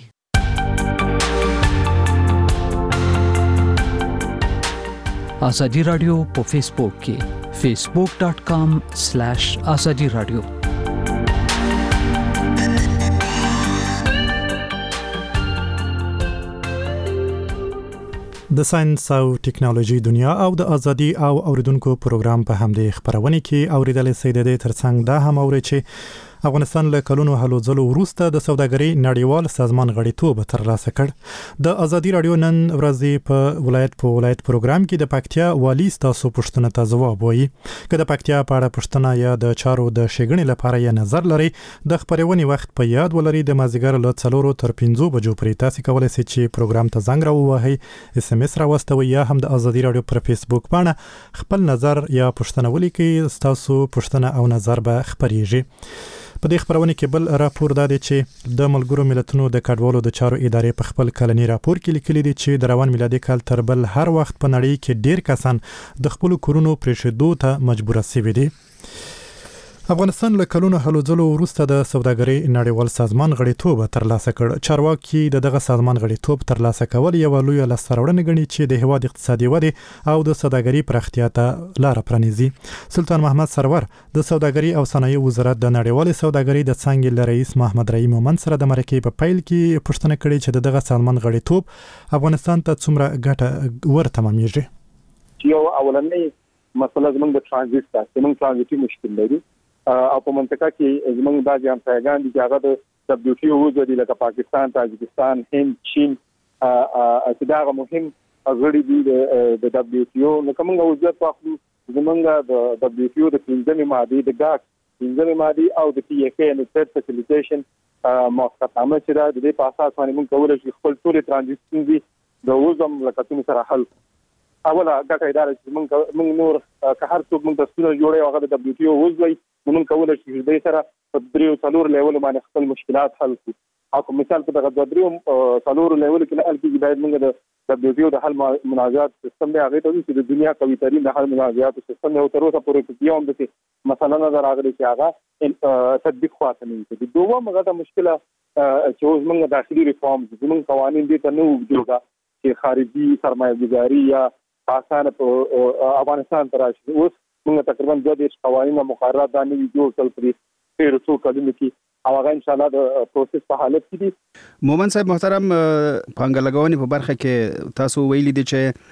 آزادی رادیو په فیسبوک کې facebook.com/azadi radio د ساينس او ټکنالوژي دنیا او د ازادي او اوریدونکو پروګرام په همدې خبرونه کې اوریدل سي د ترڅنګ دا هم اوري چې افغانستان له کلونو هلو ځلو وروسته د سوداګرۍ نړیوال سازمان غړیتوب ترلاسه کړ. د ازادي رادیو نن ورځې په ولایت پروګرام کې د پکتیا والی تاسو پښتنه ته ځواب وایي. که د پکتیا په اړه پښتنه یا د چارو د شګړې لپاره یې نظر لري د خبرونې وخت په یاد ولري د مازیګر له 4 تر 5 بجو پورې تاسو کولای شئ چې پروګرام ته زنګ راووهئ SMS راوستوي یا هم د ازادي رادیو پر فیسبوک باندې خپل نظر یا پښتنه ولیکي تاسو پښتنه او نظر به خبريږي. په دې خبرونه کې بل راپور دا دی چې د ملګرو ملتونو د کډوالو د چارو ادارې په خپل کلنی راپور کې لیکلي دي چې د روان میلادي کال تر بل هر وخت په نړۍ کې ډیر کسان د خپل کورونو پرېښودو ته مجبور شوي دي. افغانستان له کلونو هلو ځلو وروسته د سوداګرۍ نړیوال سازمان غړیتوب ترلاسه کړ. چارواکي دغه سازمان غړیتوب ترلاسه کول یو لوی لاسته راوړنه ګڼي چې د هیواد اقتصادي وده او د سوداګرۍ پراختیا ته لار پرانیزي. سلطان محمد سرور د سوداګرۍ او صنایع وزارت د نړیوال سوداګرۍ د څنګه له رئیس محمد رحیم مومن سره د مرکې په پیل کې پوښتنه کړې چې دغه سازمان غړیتوب افغانستان ته څومره ګټه ورته مميږي. یو اولنۍ مسله زموږ د ترانزیت ده، زموږ ترانزیتي مشکل لري او په منطقه کې زموږ بعضي همسایګان دي چې هغه د WTO وزیر دي لکه پاکستان، تاجکستان، هند، چین چې دا مهم غړي دي د WTO. نو کومه وضعیت واخلو زموږ د WTO د 15 ماده د GATT 15 ماده او د TFA د ټریډ فیسیلیټیشن موافقتنامه چې د دې په اساس باندې موږ کولای شو خپل ټول ترانزیت دي د وزم لکه سره حل. اوله ګټه اداره چې موږ نور که هر څوک موږ تاسو جوړي هغه د WTO وزوي موږ کولای شو د سره په 3 لیول باندې خپل مشکلات حل کړو. او مثال په دغه 3 لیول کې حل کیږي باید موږ د WTO د حل مناجات سیستم دی هغه ته چې د دنیا قوي ترين د حل مناجات سیستم یو تر اوسه پورې کې هم د مثلا نظر راغلی چې هغه تطبیق خاصه نه دي. دوه مغه مشکله چې موږ داخلي ریفارم زموږ قوانين دي ته نو جوړه چې خارجي سرمایه‌ګذاري یا آسان په افغانستان ته راشي. اوس موږ تقریبا 2 قوانین او مقررات باندې جوړ کړل په څو کلونو کې او هغه ان شاء الله د پروسس په حالت کې دي. مومن صاحب محترم، پانګه لګونې په برخه کې تاسو ویلي دي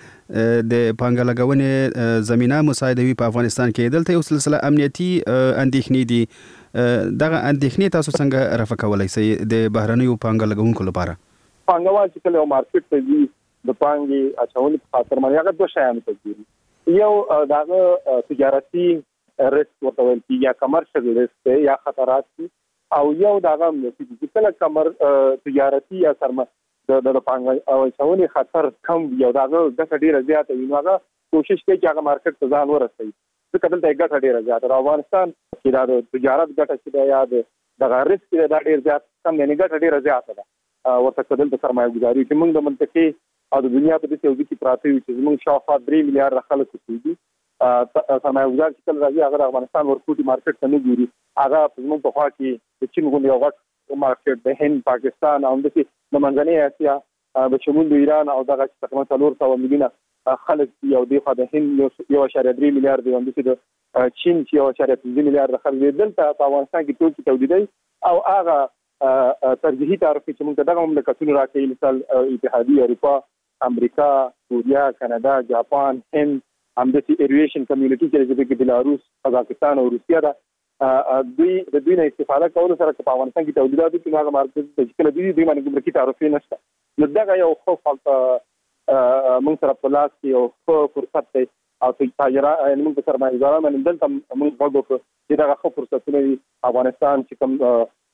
چې د پانګه لګونې زمينه مساعدوي په افغانستان کې دلته یو سلسله امنیتي اندېښنې دي. دغه اندېښنې تاسو څنګه رفع کولای شئ د بهرنیو پانګه لګونکو لپاره؟ پانګوال چې کله مارکیټ ته ځي د پانګې اچولو په خاطر باندې هغه دوه شیان کوي. یو دغه تجارتي ریسک ورته ویل کیږي یا کمرشل ریسک یا خطرات دي او یو دغه چې کله تجارتي یا د پانګې او اچولو خطر کم یو دغه د ډیره زیاته وي. هغه کوشش کوي چې هغه مارکیټ ته ځان ورسوي. ځکه دلته ګټه ډیره زیاته افغانستان کې د تجارت ګټه چې یا د ریسک د ډیر زیات کم نه ګټه ډیره زیاته ده. ورته کدل د سرمایه‌ګذاري چې موږ د منطقې او د دنیا په دې یو ځکه پراته وي چې موږ شاوخوا 3 میلیارډ خلک کوي. سرمایه‌ګذار چې کله راځي هغه افغانستان ورکوټي مارکیټ ته نه ګوري. هغه موږ په خوا کې د چین غونډه یو غټ مارکیټ د هند، پاکستان او د منځنۍ اسیا د شمول ایران او دغه تقریبا 400 میلیونه خلک یو دی خو د هند 1.3 میلیارډ او د چین 1.5 میلیارډ خلک دلته په افغانستان کې ټول تولیدي او هغه ترجیحي تعرفه چې موږ دغه مملکتونو راکې مثال اتحادیه اروپا، امریکا، کوریا، کاناډا، جاپان، هند، همداسې ایویشن کمیونټي چې د بلاروس، قزاقستان او روسیا ده دوی نه استفاده کول سره په افغانستان کې تولیدات کې هغه مارکیټ چې کله دوی باندې کومه تعرفه نشته. نو دغه یو خوف موږ سره په لاس کې یو فرصت دی او تاجران موږ سرمایه‌ګذاران باندې دلته موږ وګورو چې دغه فرصتونه افغانستان چې کوم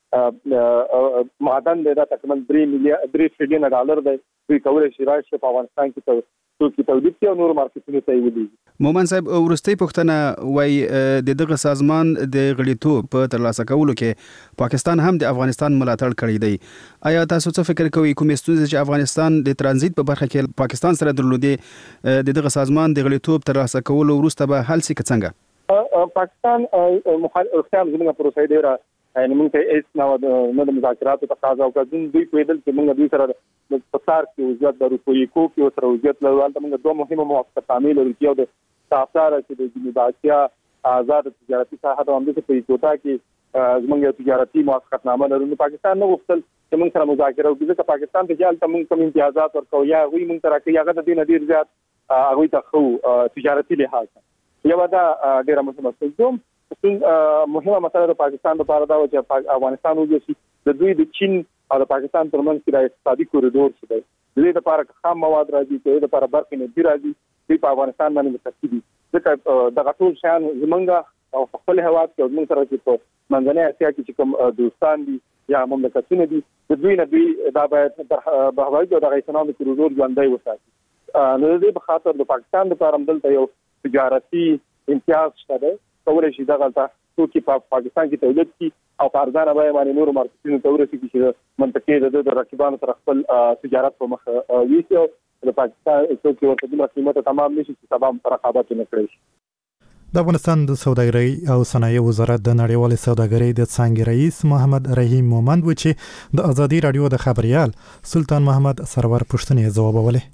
معدن دی دا تقریبا 3 تریلیون ډالر دی دوی کولای شي راشي په افغانستان کې توکي تولید کړي او نور مارکیټونو ته یې ولېږي. مومن صاحب ورستۍ پوښتنه وایي دغه سازمان د غړیتوب په ترلاسه کولو کې پاکستان هم د افغانستان ملاتړ کړی دی. آیا تاسو څه فکر کوئ کومې ستونزې چې افغانستان د ترانزیت په برخه کې پاکستان سره درلودې د دغه سازمان د غړیتوب ترلاسه کولو وروسته به حل شي که څنګه؟ پاکستان مخالفت زموږ پروسه ډیره یعنی موږ ته هیڅ نه د مذاکراتو تقاضا وکړو. دوی کویدل چې موږ دوی سره د پسار کې وضعیت د روپوي کو کې سره وضعیت لرل ته موږ دوه مهمه موافقتنامې لرو چې یو د سافټویر چې د جنوب اسیا آزاد تجارتي ساحه د امریکا په کوټا کې زموږ تجارتي موافقتنامه لرو. پاکستان نو وختل چې موږ سره مذاکره وکړو چې پاکستان ته ځل ته موږ کوم امتیازات ورکو یا وی موږ سره کې هغه د دین ډیر زیات هغه ته خو تجارتي لحاظ یو دا ډیره مهمه ستونزه مهمه مسله د پاکستان لپاره دا و چې افغانستان وګوري د دوی د چین او د پاکستان ترمنځ کې د اقتصادي کوریډور څه دی. د دې لپاره خام مواد راځي د دې لپاره برق نه دی راځي دوی په افغانستان باندې متکی دي. ځکه د غټول شان زمونږ او خپل هواد کې موږ سره چې په منځنۍ اسیا کې چې کوم دوستان دي یا مملکتونه دي د دوی نه دوی دا باید په هوایي او د اقتصادي کوریډور ژوندۍ وساتي. نو د دې په خاطر د پاکستان لپاره دلته یو تجارتي امتیاز شته کولای شي دغه توکي په پاکستان کې تولید کی او په ارزانه بیه باندې نور مارکیټونو ته ورسېږي چې منطقې د رقیبانو سره خپل تجارت په مخ ویسي او د پاکستان توکي ورته د قیمته تمام نشي چې سبا رقابت نه کړی شي. د افغانستان د سوداګرۍ او صنایع وزارت د نړیوال سوداګرۍ د څانګې رئیس محمد رحیم مومند و چې د ازادي رادیو د خبريال سلطان محمد سرور پوښتنې ځوابولې.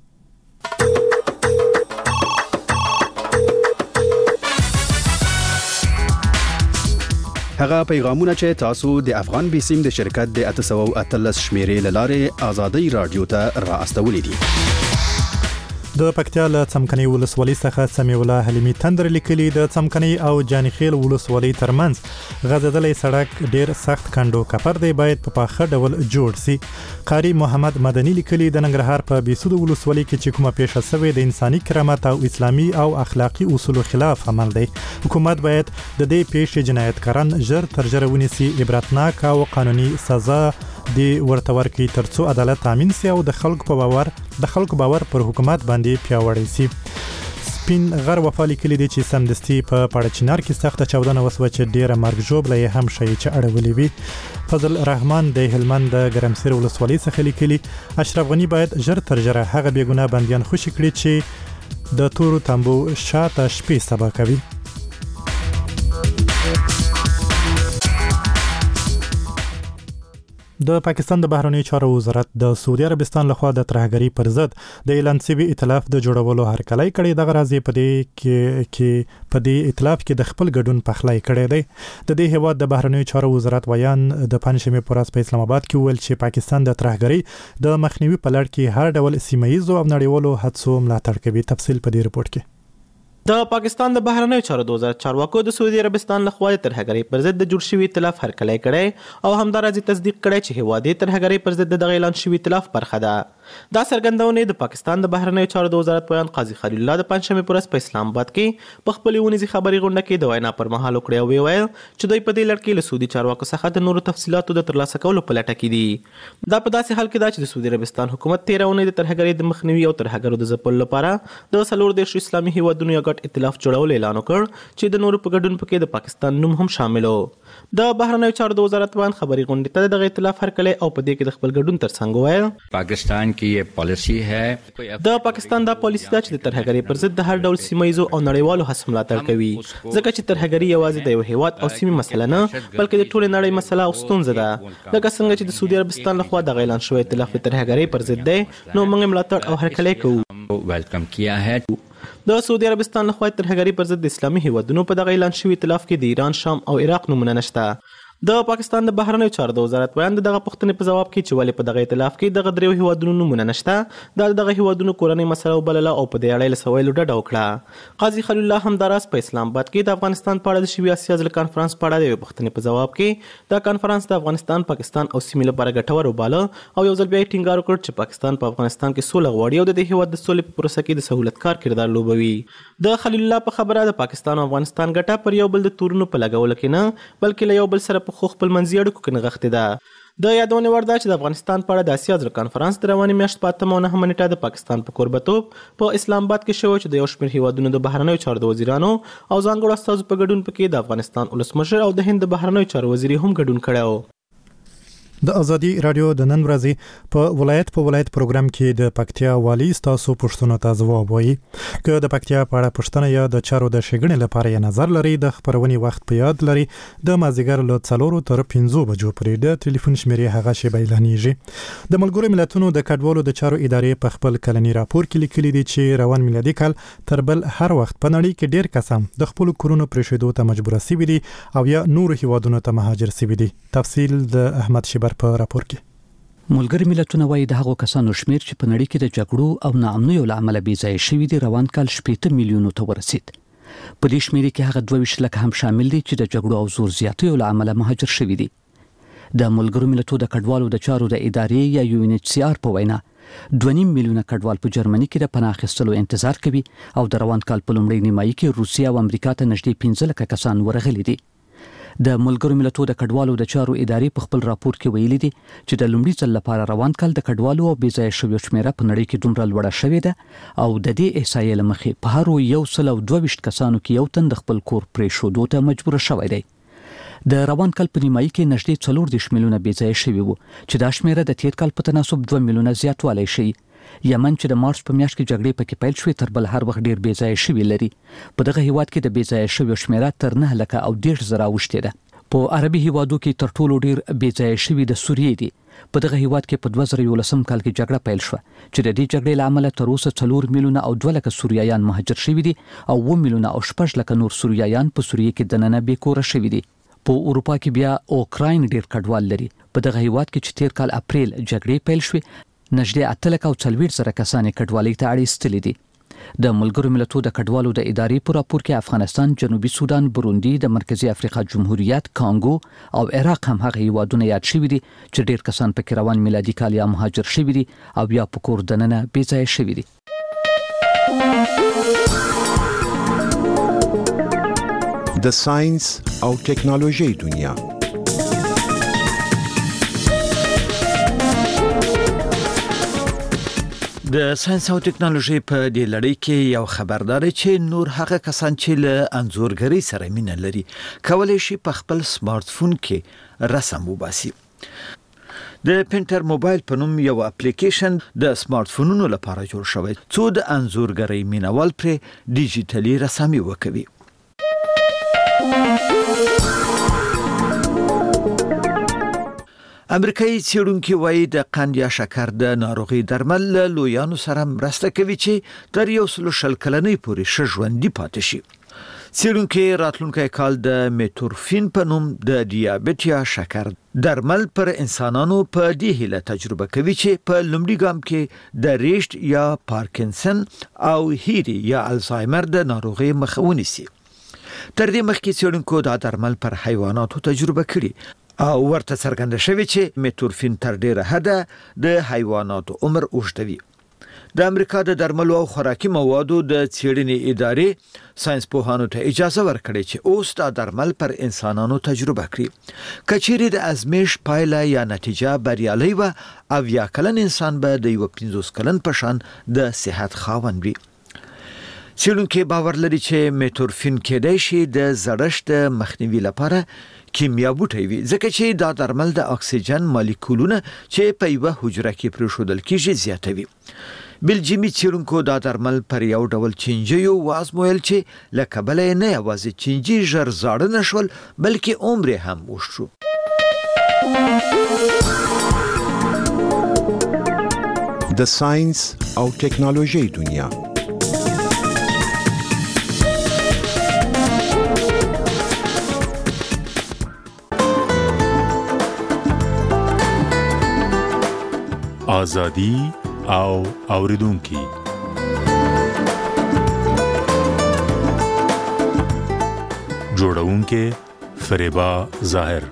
هغه پیغامونه چې تاسو د افغان بیسیم د شرکت د 813 شمیرې لاره آزادي رادیو ته را استولې دي. د پکتیا له څمکني ولسوالۍ څخه سمیع الله حلیمي تندر لیکلي د څمکني او جانخیل ولسوالۍ ترمنځ غځېدلې سړک ډیر سخت کندو کپر دی باید په پاخه ډول جوړ شي. قاری محمد مدني لیکلي د ننګرهار په بیسود ولسوالۍ کې چې کومه پیښه شوې د انساني کرامت او اسلامي او اخلاقی اصولو خلاف عمل دی. حکومت باید د دې پیښې جنایتکاران ژر تر ژره ونیسي عبرتناک او قانوني سزا دی ورته ورکړي ترڅو عدالت تامین شي او د خلکو باور پر حکومت باندې پیاوړی شي. سپین غر وفا لیکلي دي چې سمدستي په پاړچینار کې سخته چاودنه وسوه چې ډیره مرګ ژوبله هم شي چې اړولې وي. فضل رحمان د هلمند د ګرمسیر ولسوالۍ څخه لیکلي اشرف غنی باید ژر تر ژره هغه بیګناه بندیان خوشي کړي چې د تورو تنبو شاته شپې سبا کوي. د پاکستان د بهرنیو چارو وزارت د سعودي عربستان لخوا د ترهګرۍ پر ضد د اعلان شوي ائتلاف د جوړولو هرکلی کړی. دغه راځي په دې ائتلاف کې د خپل ګډون پخلی کړی دی. د دې هیواد د بهرنیو چارو وزارت ویان د پنځمې پر ورځ په اسلام آباد کې ویل چې پاکستان د ترهګرۍ د مخنیوي په لړ کې هر ډول سیمه‌ییزو او نړیوالو هڅو ملاتړ کوي. تفصیل په دې رپورت کې. د پاکستان د بهرنیو چارو د وزارت چارواکو د سعودي عربستان لخوا د ترهګرۍ پر ضد د جوړ شوي ائتلاف هرکلی کړی او همدارنګه تصدیق کړی چې هیواد د ترهګرۍ پر ضد د اعلان شوي ائتلاف برخه ده. دا څرګندونه د پاکستان د بهرنیو چارو د وزارت بیان قاضي خلیل الله د پنځمې پر ورځ په اسلام آباد کې په خپل ونیزي خبري غونډه کې د وینا پر مهال وکړی او ویل چې دوی په دې لړ کې له سعودي چارواکو څخه د نورو تفصيلاتو د ترلاسه کولو په لټه کې دي. دا په داسې حال کې ده چې د سعودي عربستان حکومت 13 اونۍ د ترهګرۍ د مخنیوي او ترهګرو د ځپلو لپاره د 14 اسلامي هیوادونو یو ګډ ائتلاف جوړول اعلان وکړ چې د نورو په ګډون پکې د پاکستان نوم هم شامل و. د بهرنیو چارو د وزارت بیان خبري غونډې ته د ائتلاف هرکلی او په دې کې د خپل ګډون ترڅنګ ویل پاکستان کی یہ پالیسی ہے د پاکستان دا پالیسی ده چې د ترهګرۍ پر ضد د هر ډول سیمه‌ییزو او نړیوالو هڅو ملاتړ کوي ځکه چې ترهګرۍ یوازې د یو هیواد او سیمې مسله نه بلکې د ټولې نړۍ مسله او ستونزه ده. لکه څنګه چې د سعودي عربستان لخوا د اعلان شوی ائتلاف د ترهګرۍ پر ضد دی نو موږ ملاتړ او هرکلی کوو. ویلکم کیا ہے. د سعودي عربستان لخوا ترهګرۍ پر ضد د اسلامي هیوادونو په دغه اعلان شوي ائتلاف کې د ایران، شام او عراق نومونه نشته. د پاکستان د بهرنیو چارو د وزارت بیان دغه پوښتنې په جواب کې چې ولې په دغه ائتلاف کې دغه دریو هیوادونو نومونه نشته دغه هیوادونو کورنۍ مسله وبلله او په دې اړه له سوالو ډډه وکړه. قاضي خلیل الله همداراز په اسلام آباد کې د افغانستان په اړه د شوي اسیا ځل کانفرنس په اړه د پوښتنې په جواب کې دا کانفرنس د افغانستان، پاکستان او سیمې لپاره ګټور وباله او یو ځل بیا ټینګار وکړ چې پاکستان په افغانستان کې سوله غواړي او د دې هیواد د سولې په پروسه کې د سہولتکار کردار لوبوي. د خلیل الله په خبره د پاکستان او افغانستان ګټه پر یو بل د تورونو په لګولو کې نه بلکې له یو بل سره په خپل منځي اړیکو کې نغښتې ده. د یادونې وړ ده چې د افغانستان په اړه د اسیا زړه کانفرنس د روانې میاشت په 8 نیټه د پاکستان په کوربتوب په اسلام آباد کې شوی چې د یو شمېر هیوادونو د بهرنیو چارو د وزیرانو او ځانګړو استازو په ګډون پکې د افغانستان ولسمشر او د هند د بهرنیو چارو وزیر هم ګډون کړی و. د ازادي رادیو د نن ورځې په ولایت پروګرام کې د پکتیا والی تاسو پښتنو ته ځواب وایي. که د پکتیا په اړه پښتنه یا د چارو د شګړې لپاره یې نظر لري د خبرونې وخت په یاد لري د مازیګر له 4 تر 5 بجو پورې د ټلیفون شمیرې هغه شی بیلانیږي. د ملګرو ملتونو د کډوالو د چارو ادارې په خپل کلنی راپور کې لیکلي دي چې روان میلادي کال تر بل هر وخت په نړۍ کې ډیر کسان د خپل کورونو پرېښودو ته مجبور شوي دي او یا نور هیوادونو ته مهاجر شوي دي. تفصیل د احمد شبر په راپور کې. ملګری ملتونه وايي د هغو کسانو شمیر چې په نړۍ کې د جګړو او ناامنیو له امله بې ځایه شوي دي روان کال 8 میلیونو ته ورسید. په دې شمیر کې هغه 22 لک هم شامل دي چې د جګړو او زور زیاتیو له امله مهاجر شوي دي. د ملګرو ملتونو د کډوالو د چارو د ادارې یا UNHCR په وینا 2.5 میلیونه کډوال په جرمني کې د پناه اخیستلو انتظار کوي او د روان کال په لومړۍ نیمایي کې روسیا او امریکا ته نږدې 15 لک کسان ورغلي دي. د ملګرو ملتونو د کډوالو د چارو ادارې په خپل راپور کې ویلي دي چې د لومړي ځل لپاره روان کال د کډوالو او بې ځایه شویو شمیره په نړۍ کې دومره لوړه شوې ده او د دې احصایې له مخې په هر 122 کسانو کې یو تن د خپل کور پرېښودو ته مجبور شوی دی. د روان کال په نیمایي کې نږدې 14 میلیونه بې ځایه شوي وو چې دا شمیره د تیر کال په تناسب 2 میلیونه زیاتوالی شي. یمن چې د مارچ په میاشت کې جګړې پکې پیل شوې تر بل هر وخت ډیر بې ځایه شوي لري. په دغه هیواد کې د بې ځایه شویو شمیره تر 9 لک او 1.5 اوښتې ده. په عربي هیوادو کې تر ټولو ډیر بې ځایه شوي د سوریې دي. په دغه هیواد کې په 2011 کال کې جګړه پیل شوه چې د دې جګړې له امله تر اوسه 4 میلیونه او 2 لک سوریایان مهاجر شوي دي او 2 میلیونه او 6 لک نور سوریایان په سوریې کې دننه بې کوره شوي دي. په اروپا کې بیا اوکراین ډیر کډوال لري. په دغه هیواد کې چې تیر کال اپریل جګړې پیل شوې نږدې 8 لک او 40 زره کسان کډوالۍ ته اړ ایستلي دي. د ملګرو ملتونو د کډوالو د ادارې په راپور کې افغانستان، جنوبي سودان، بروندي، د مرکزی افریقا جمهوریت، کانګو او عراق هم هغه هیوادونه یاد شوي دي چې ډیر کسان پکې روان میلادي کال یا مهاجر شوي دي او یا په کور دننه بې ځایه شوي دي. د ساينس او ټکنالوژي دنیا. د ساينس او ټکنالوژي په دې لړۍ کې یو خبردار چې نور هغه کسان چې له انځورګرۍ سره مینه لري کولای شي په خپل سمارټ فون کې رسم وباسي. د پینټر موبایل په نوم یو اپلیکیشن د سمارټ فونونو لپاره جوړ شوی څو د انځورګرۍ مینوال پر ډیجیټلي رسامي وکوي. امریکایي څېړونکي وایي د قند یا شکر د ناروغي درمل له لویانو سره مرسته کوي چې تر 120 کلنۍ پورې ښه ژوندي پاتې شي. څېړونکي راتلونکی کال د میتورفین په نوم د دیابت یا شکر درمل پر انسانانو په دې هیله تجربه کوي چې په لومړي ګام کې د ریشت یا پارکینسن او هیری یا الزایمر د ناروغي مخه ونیسي. تر دې مخکې څېړونکو دا درمل پر حیواناتو تجربه کړي او ورته څرګنده شوی چې میتورفین تر ډیره حده د حیواناتو عمر اوږدوي. د امریکا د درملو او خوراکي موادو د څېړنې ادارې ساينس پوهانو ته اجازه ورکړې چې اوس دا درمل پر انسانانو تجربه کړي. کچېرې د ازمیش پایله یا نتیجه بریالۍ وه او یا کلن انسان به د 50 کلن په شان د صحت خاوند وي. څېړونکي باور لري چې میتورفین کېدای شي د زړښت مخنیوي لپاره کیمیا بوټی وي ځکه چې دا درمل د اکسیجن مالیکولونه چې په یوه حجره کې پرېښودل کېږي زیاتوي. بلجیمي څېړونکو دا درمل پر یو ډول چینجیو وازمویل چې له کبله یې نه یوازې چینجي ژر زاړه نه شول بلکې عمر یې هم اوږد شو. د ساينس او ټکنالوژي دنیا. آزادی او اوریدونکي. جوړونکې فریبا ظاهر.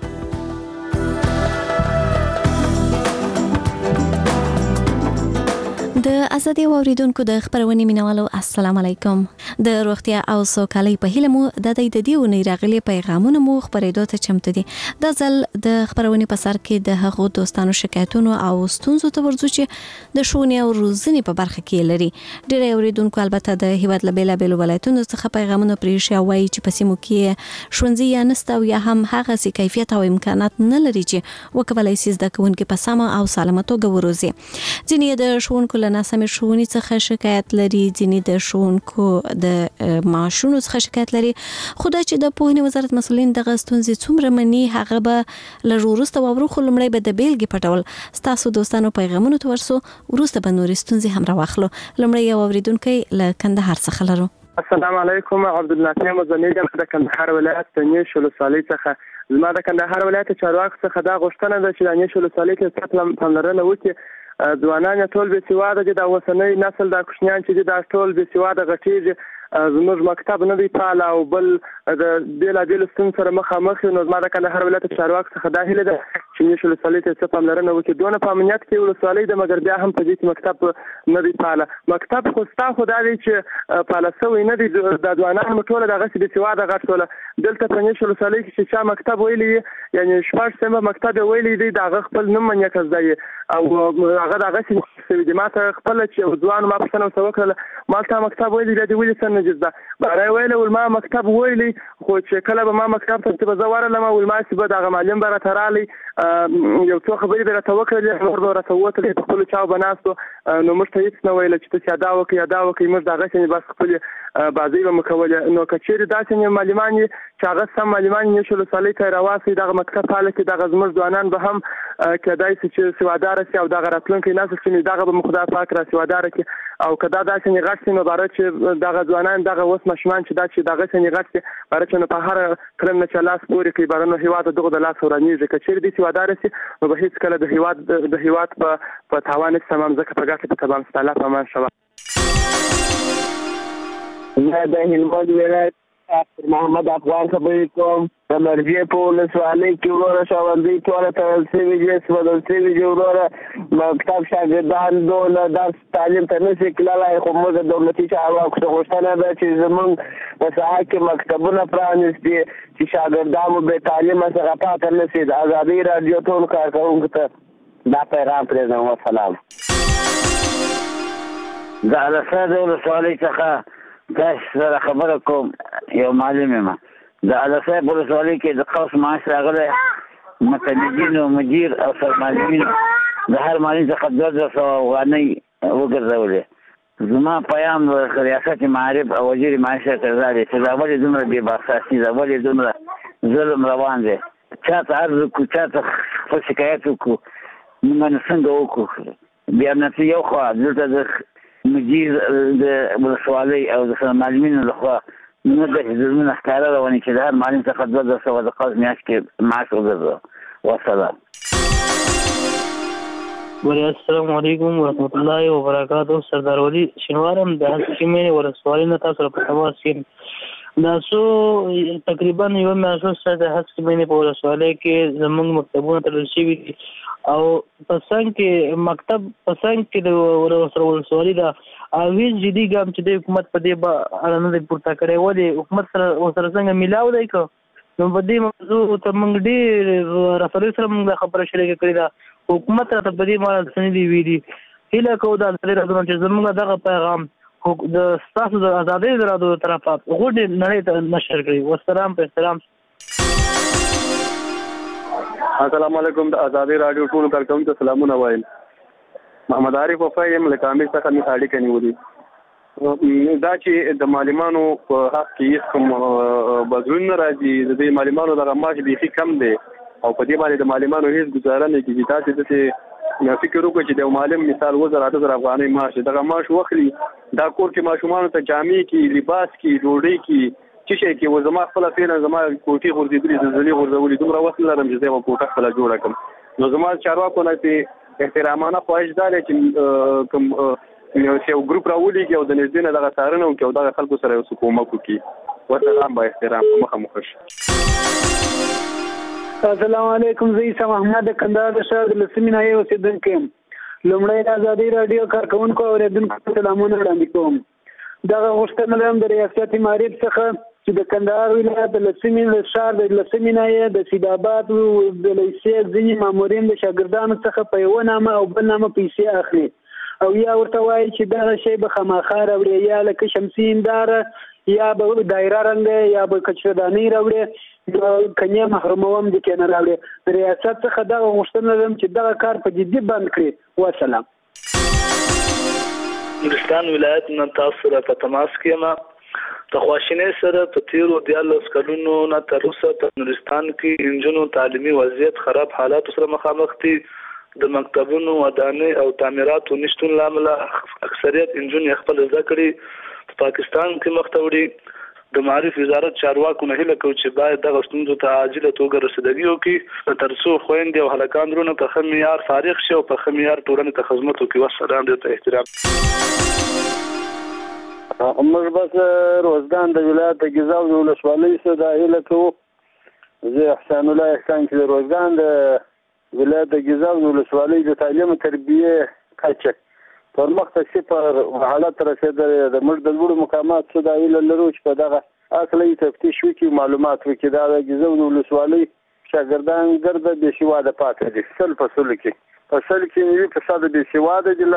د ازادي اوریدونکو د خبرونې مینوالو السلام علیکم. د روغتیا او سوکالۍ په هیله مو د دې ونې راغلي پیغامونه مو خبرېدو ته چمتو دي. د ځل د خبرونې په سر کې د هغو دوستانو شکایتونو او ستونزو ته ورځو چې د ښوونې او روزنې په برخه کې لري. ډېر اوریدونکو البته د هیواد له بیلابېلو ولایتونو څخه پیغامونه پرېښي وایي چې په سیمو کې ښوونځي یا نشته او یا هم هغسې کیفیت او امکانات نه لري چې وکولی شي زده کوونکي په سمه او سالمه توګه وروزي. ځینې د ښوونکو له ناسمې ښوونې څخه شکایت لري، ځینې د ښوونکو د معاشونو څخه شکایت لري. خو دا چې د پوهنې وزارت مسؤلین دغه ستونزې څومره مني هغه به لږ وروسته واورو، خو لومړی به د بیلګې په ډول ستاسو دوستانو پیغامونو ته ورسو، وروسته به نورې ستونزې هم راواخلو. لومړی یو اورېدونکی له کندهار څخه لرو. السلام علیکم. عبدالنعیم مزنی یم د کندهار ولایت د نیش ولسوالۍ څخه. زما د کندهار ولایت چارواکو څخه دا غوښتنه ده چې د نیش ولسوالۍ ته پاملرنه وکړي. ځوانان ټول بې سواده دي، د اوسنی نسل د کوچنیان چې دي دا ټول بې سواده غټېږي. زموږ مکتب نه دی فعال او بل د بېلابېلو ستونزو سره مخامخ یو. نو زما د کندهار ولایت چارواکو څخه دا هیله ده چې نیش ولسوالۍ ته څه پاملرنه وکړي. دونه په امنیت کې ولسوالۍ ده، مګر بیا هم په دې کې مکتب نه دی فعاله. مکتب خو ستا خو دا دی چې فعاله سوی نه دی. د ځوانان مو ټوله دغسې بې سواده غټ ټوله دلته په نیش ولسوالۍ کې چې چا مکتب ویلی یعنې 6 سمه مکتب یې ویلی دی، د هغه خپل نوم منې کزده یې او هغه دغسې سوي دي. ما ته خپله چې یو ځوان ما پوښتنه ورته وکړله، ما تا مکتب ویلی بیا دې ولې څه نه جزده باره یې ویله ول ما مکتب ویلی، خو چې کله به ما مکتب ته چې به زه ورغلم ول ما چې به دغه معلم به راته رالی یو څو خبرې به راته وکړلې، نور به راته ووتلې، په خپلو چاو به ناست و. نو موږ ته هېڅ نه ویله چې تاسې ادا وکړئ ادا وکړئ. موږ دغسې بس خپلې بازۍ به مو کولې. نو که چېرې داسې معلمان یې چې هغه سم معلمان یې نیش ولسوالۍ ته راواخلئ، دغه مکتب فعاله کړي، دغه زموږ ځوانان به هم کېدای شي چې سواداره شي او دغه راتلونکی نسل چې دغه به مو خدای پاک را سواداره کړي. او که دا داسې غټ شي نو باره چې دغه ځوانان دغه اوس ماشومان چې دا چې دغسې غټ شي باره چې نو په هره کړم نه چې لاس پورې کړي باره نو هېواد ته دغه د لاس ورانېږي. که چېرې دې سواداره شي نو به هېڅ کله د هېواد په تاوان هېڅ تمام ځکه په ګټه په تمام ستا الله پامان شوه. زه د هلمند ولایت ډاکټر محمد افغان خبرې کوم. د مرجې په ولسوالۍ کې وروره ښوونځي ټوله تړل شوي دي، سوځل شوي دي. وروره مکتب شاګردان دونه درس تعلیم ته نه شي تللی، خو موږ د دولتي چارواکو څخه غوښتنه ده چې زموږ په ساحه کې مکتبونه پرانیستي چې شاګردان مو بې تعلیمه څخه پاته نه شي. د ازادۍ راډیو ټولو کارکوونکو ته دا پیغام پرېږدم. وسلام. د الاسا د ولسوالۍ څخه تاسو سره خبره کوم. یو معلم یم. د الاسا په ولسوالۍ کې د قوس معاش راغلی، متمدین او مدیر او سرمعلمین د هر معلم څخه 200 افغانۍ وګرځولې. زما پیام د ریاست معارف او وزیر معاشرت رضا دی چې دا ولې دومره بې باساسي ده، ولې دومره ظلم روان دی. چا ته عرض وکړو، چا ته خپل شکایت وکړو، موږ نو څنګه وکړو؟ بیا امنیتي یو خوا دلته د مدیر د ولسوالۍ او د سرمعلمینو لخوا نو داسې ظلمونه ښکاره روانې چې د هر معلم څخه 200 د قوس میاشت کې معاش وګرځوه. وسلام. السلام علیکم ورحمت الله وبرکاتہ. سردار ولی شینوارم د هڅې ولسوالۍ نه تاسو سره په تماس یم. دا څو تقریبا یو میاشت سره د هڅې په ولسوالۍ کې زموږ مکتبونه تړل شوي دي او په څنګ کې مکتب په څنګ کې د ولسوالۍ ده او هیڅ جدي ګام چې د حکومت په دې اړه نه دی پورته کړی. ولې حکومت سره ورسره څنګه میلاو دی که نو په دې موضوع ته موږ ډېر رسنیو سره موږ دا خبره شریکه کړې ده. حکومت راته په دې اړه څه نه دي ویلي. هیله کوو د ازادۍ راډیو چې زموږ دغه پیغام د ستاسو د ازادۍ راډیو د طرفه غوډې نړۍ ته نشر کړي. والسلام. په احترام. السلام علیکم. د ازادۍ راډیو ټولو کارکوونکو ته سلامونه وایم. محمد عارف وفا یم له کامل څخه مې اړیکه نیولې. دا چې د معلمانو په حق کې هېڅ کوم بدلون نه راځي. د دې معلمانو دغه معاش بیخي کم دی او په دې باندې د معلمانو هېڅ ګزاره نه کېږي. تاسې داسې فکر وکړئ چې د یو معلم مثال 8,000 افغانۍ معاش دی، دغه معاش واخلي، دا کور کې ماشومانو ته جامې کې، لباس کې، ډوډۍ کې، څه شی کې. و زما خپله فعلا زما کوټې غورځېدلې، زلزلې غورځولې، دومره وس نه لرم چې زه به کوټه خپله جوړه کړم. نو زما چارواکو نه چې احترامانه خواهش دا دی چې کوم یو ګروپ راولېږي او د نږدې نه دغه څارنه وکړي او دغه خلکو سره یو څه کومک وکړي. وسلام. با احترام. مخه شي. السلام علیکم. زه عیسی محمد د کندهار د ښار د لسمې ناحیې اوسېدونکی یم. لومړی د ازادي رادیو کارکونکو او اوریدونکو ته سلامونه وړاندې کوم. دغه غوښتنه لرم د ریاست معارف څخه چې د کندهار ولایت د لسمې شهر د لسمې ناحیې د سیدآباد د لیسې ځینې مامورین د شاګردانو څخه په یوه نامه او بل نامه پیسې اخلي او یا ورته وایي چې دغه شی به خامخا راوړي، یا لکه شمسي هنداره یا به دایره رنګ یا به کچردانۍ راوړي، کنیا محروموم د کې نه راوړي. د ریاست څخه دغه غوښتنه لرم چې دغه کار په جدي بند کړي. وسلام. نورستان ولایت نه تاسو سره په تماس کې یم. د خواشینۍ سره په تیرو 14 کلونو نه تر اوسه په نورستان کې انجونو تعلیمي وضعیت خراب حالات سره مخامخ دي. د مکتبونو ودانۍ او تعمیراتو نشټون لامل اکثریت انجونې خپل زده کړې په پاکستان کې مخ ته وړي. د معارف وزارت چارواکو نه هیله کوي چې باید دغه ستونزو ته عاجله توګه رسیدګي وکړي تر څو خویندې او هلکان ورونه په ښه معیار فارغ شي او په ښه معیار ټولنې ته خدمت وکړي. والسلام ډېر احترام. موږ بس روزګان د ولایت د ګیزاب د ولسوالۍ څخه د هیله کوو. زه احسان الله احسان چې د روزګان د ولایت د ګیزاب د ولسوالۍ د تعلیم او تربیه کچه پرمختګ شي پر حالت رسیدل د موږ د لوړو مقامات څخه د هیله لرو چې په دغه اصلي تفتیش وکړي، معلومات وکړي. دا د ګیزاب د ولسوالۍ شاګردان ګرده بې سواده پاتې دي. سل فصل کې 90% بې سواده دي،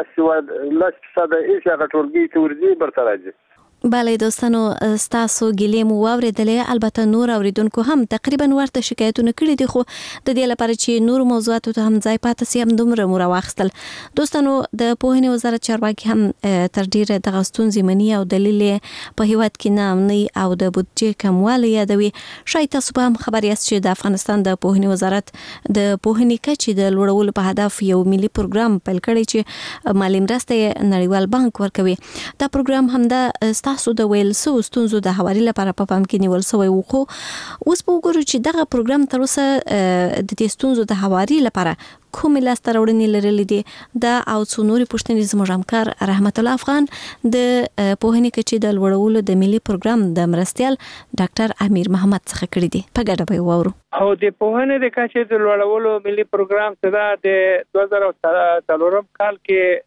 10% هیڅ هغه ټولګي ته ورځي برته راځي. بله دوستانو، ستاسو ګیلې مو واورېدلې. البته نور اوریدونکو هم تقریبا ورته شکایتونه کړي دي، خو د دې لپاره چې نور موضوعاتو ته هم ځای پاتې سي هم دومره مو راواخیستل. دوستانو، د پوهنې وزارت چارواکي هم تر ډیره دغه ستونزې مني او دلیل په هیواد کې ناامنۍ او د بودجې کموالی یادوي. شاید تاسو به هم خبر یاست چې د افغانستان د پوهنې وزارت د پوهنې کچې د لوړولو په هدف یو ملي پروګرام پیل کړی چې مالي مرسته نړیوال بانک ورکوي. دا پروګرام هم د تاسو د ویل سو ستونزو د هواري لپاره په پام کې نیول شوی و، خو اوس به وګورو چې دغه پروګرام تر اوسه د دې ستونزو د هواري لپاره کومې لاسته راوړنې لرلې دي. دا او څو نورې پوښتنې زموږ همکار رحمت الله افغان د پوهنې کچې د لوړولو د ملي پروګرام د مرستیال ډاکټر امیر محمد څخه کړې دي. په ګډه به واورو. او د پوهنې د کچې د لوړولو ملي پروګرام څخه د 2004 کال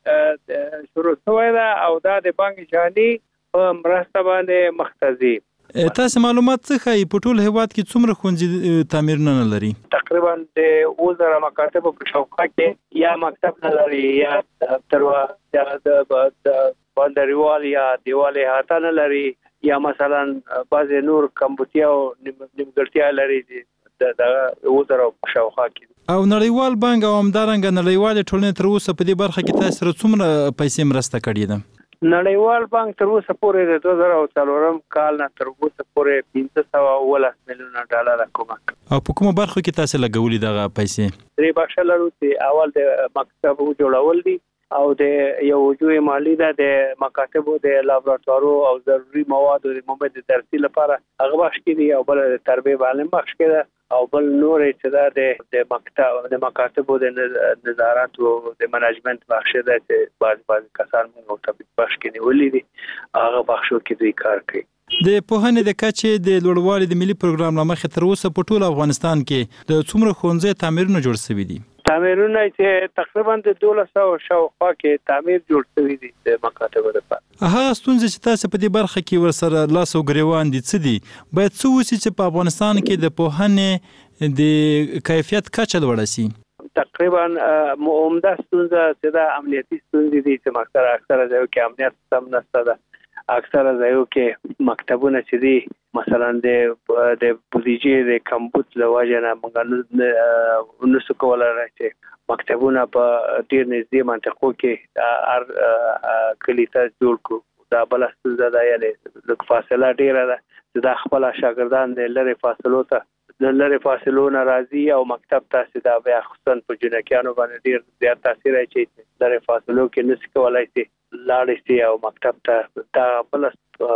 کې شروع شوی دا او دا د بانک جهاني په مرسته باندې مختصي. تاسو معلومات څخه په ټول هیواد کې څومره ښوونځي تعمیر نه لري؟ تقریبا د 2000 مکاتب په شاوخوا کې یا مکتب نه لري یا تروا د بندریوال یا دیوال احاطه نه لري یا مثلا بعض نور کمبودیا او نیمګړتیا لري د 2000 په شاوخوا کې. او نړیوال بانک او همدارنګه نړیوال ټولنې تر اوسه په دې برخه کې تاسو څومره پیسې مرسته کړې ده؟ نړیوال بانک تر اوسه پورې د 2004 کال نه تر اوسه پورې 510 میلیونه ډالر کومک. او په کومه برخه کې تاسو لګولې دغه پیسې؟ درې بخښه لرو چې اول د مکتب جوړول دي او د یو وجوه مالی د مکاتبو د لابراتوارو او ضروري موادو د مومد درسي لپاره هغه بخښ کې دي او بل د تربیه عالم بخښ کې ده او بل نور چې دا د مکاتبو د نظارت او د منیجمنت بخښ ده چې بعض کسان موږ ته بخښ کې نیولې دي هغه بخښو کې دوی کار کوي. د پوهنې د کچې د لوړوالي د ملي پروګرام لمخې تر اوسه په ټول افغانستان کې د څومره ښوونځي تعمیرونه جوړ شوي دي؟ تعمیرونه چې تقریبا د 1200 شاوخوا کې تعمیر جوړ شوی دي د مکاتبو لپاره. هغه ستونزې چې تاسو په دې برخه کې ورسره لاس او ګریوان دي څه دي؟ باید څه وشي چې په افغانستان کې د پوهنې د کیفیت کچه لوړه شي؟ تقریبا عمده ستونزه چې د امنیتي ستونزې دي چې اکثره ځایو کې امنیت سم نشته ده. اکثره ځایو کې مکتبونه چې دي مثلا د بودیجې د کمبود له وجې نه موږ نشو کولی چې مکتبونه په ډېر نږدې منطقو کې هر کلي ته جوړ کړو. دا بله ستونزه ده، یعنې لږ فاصله ډېره ده چې دا خپله شاګردان د لرې فاصلو ته د لرې فاصلو نه راځي او مکتب ته چې دا بیا خصوصا په جنکیانو باندې ډېر زیات تاثیر اچوي چې لرې فاصلو کې نشي کولی شي لاړې شي او مکتب ته. دا بله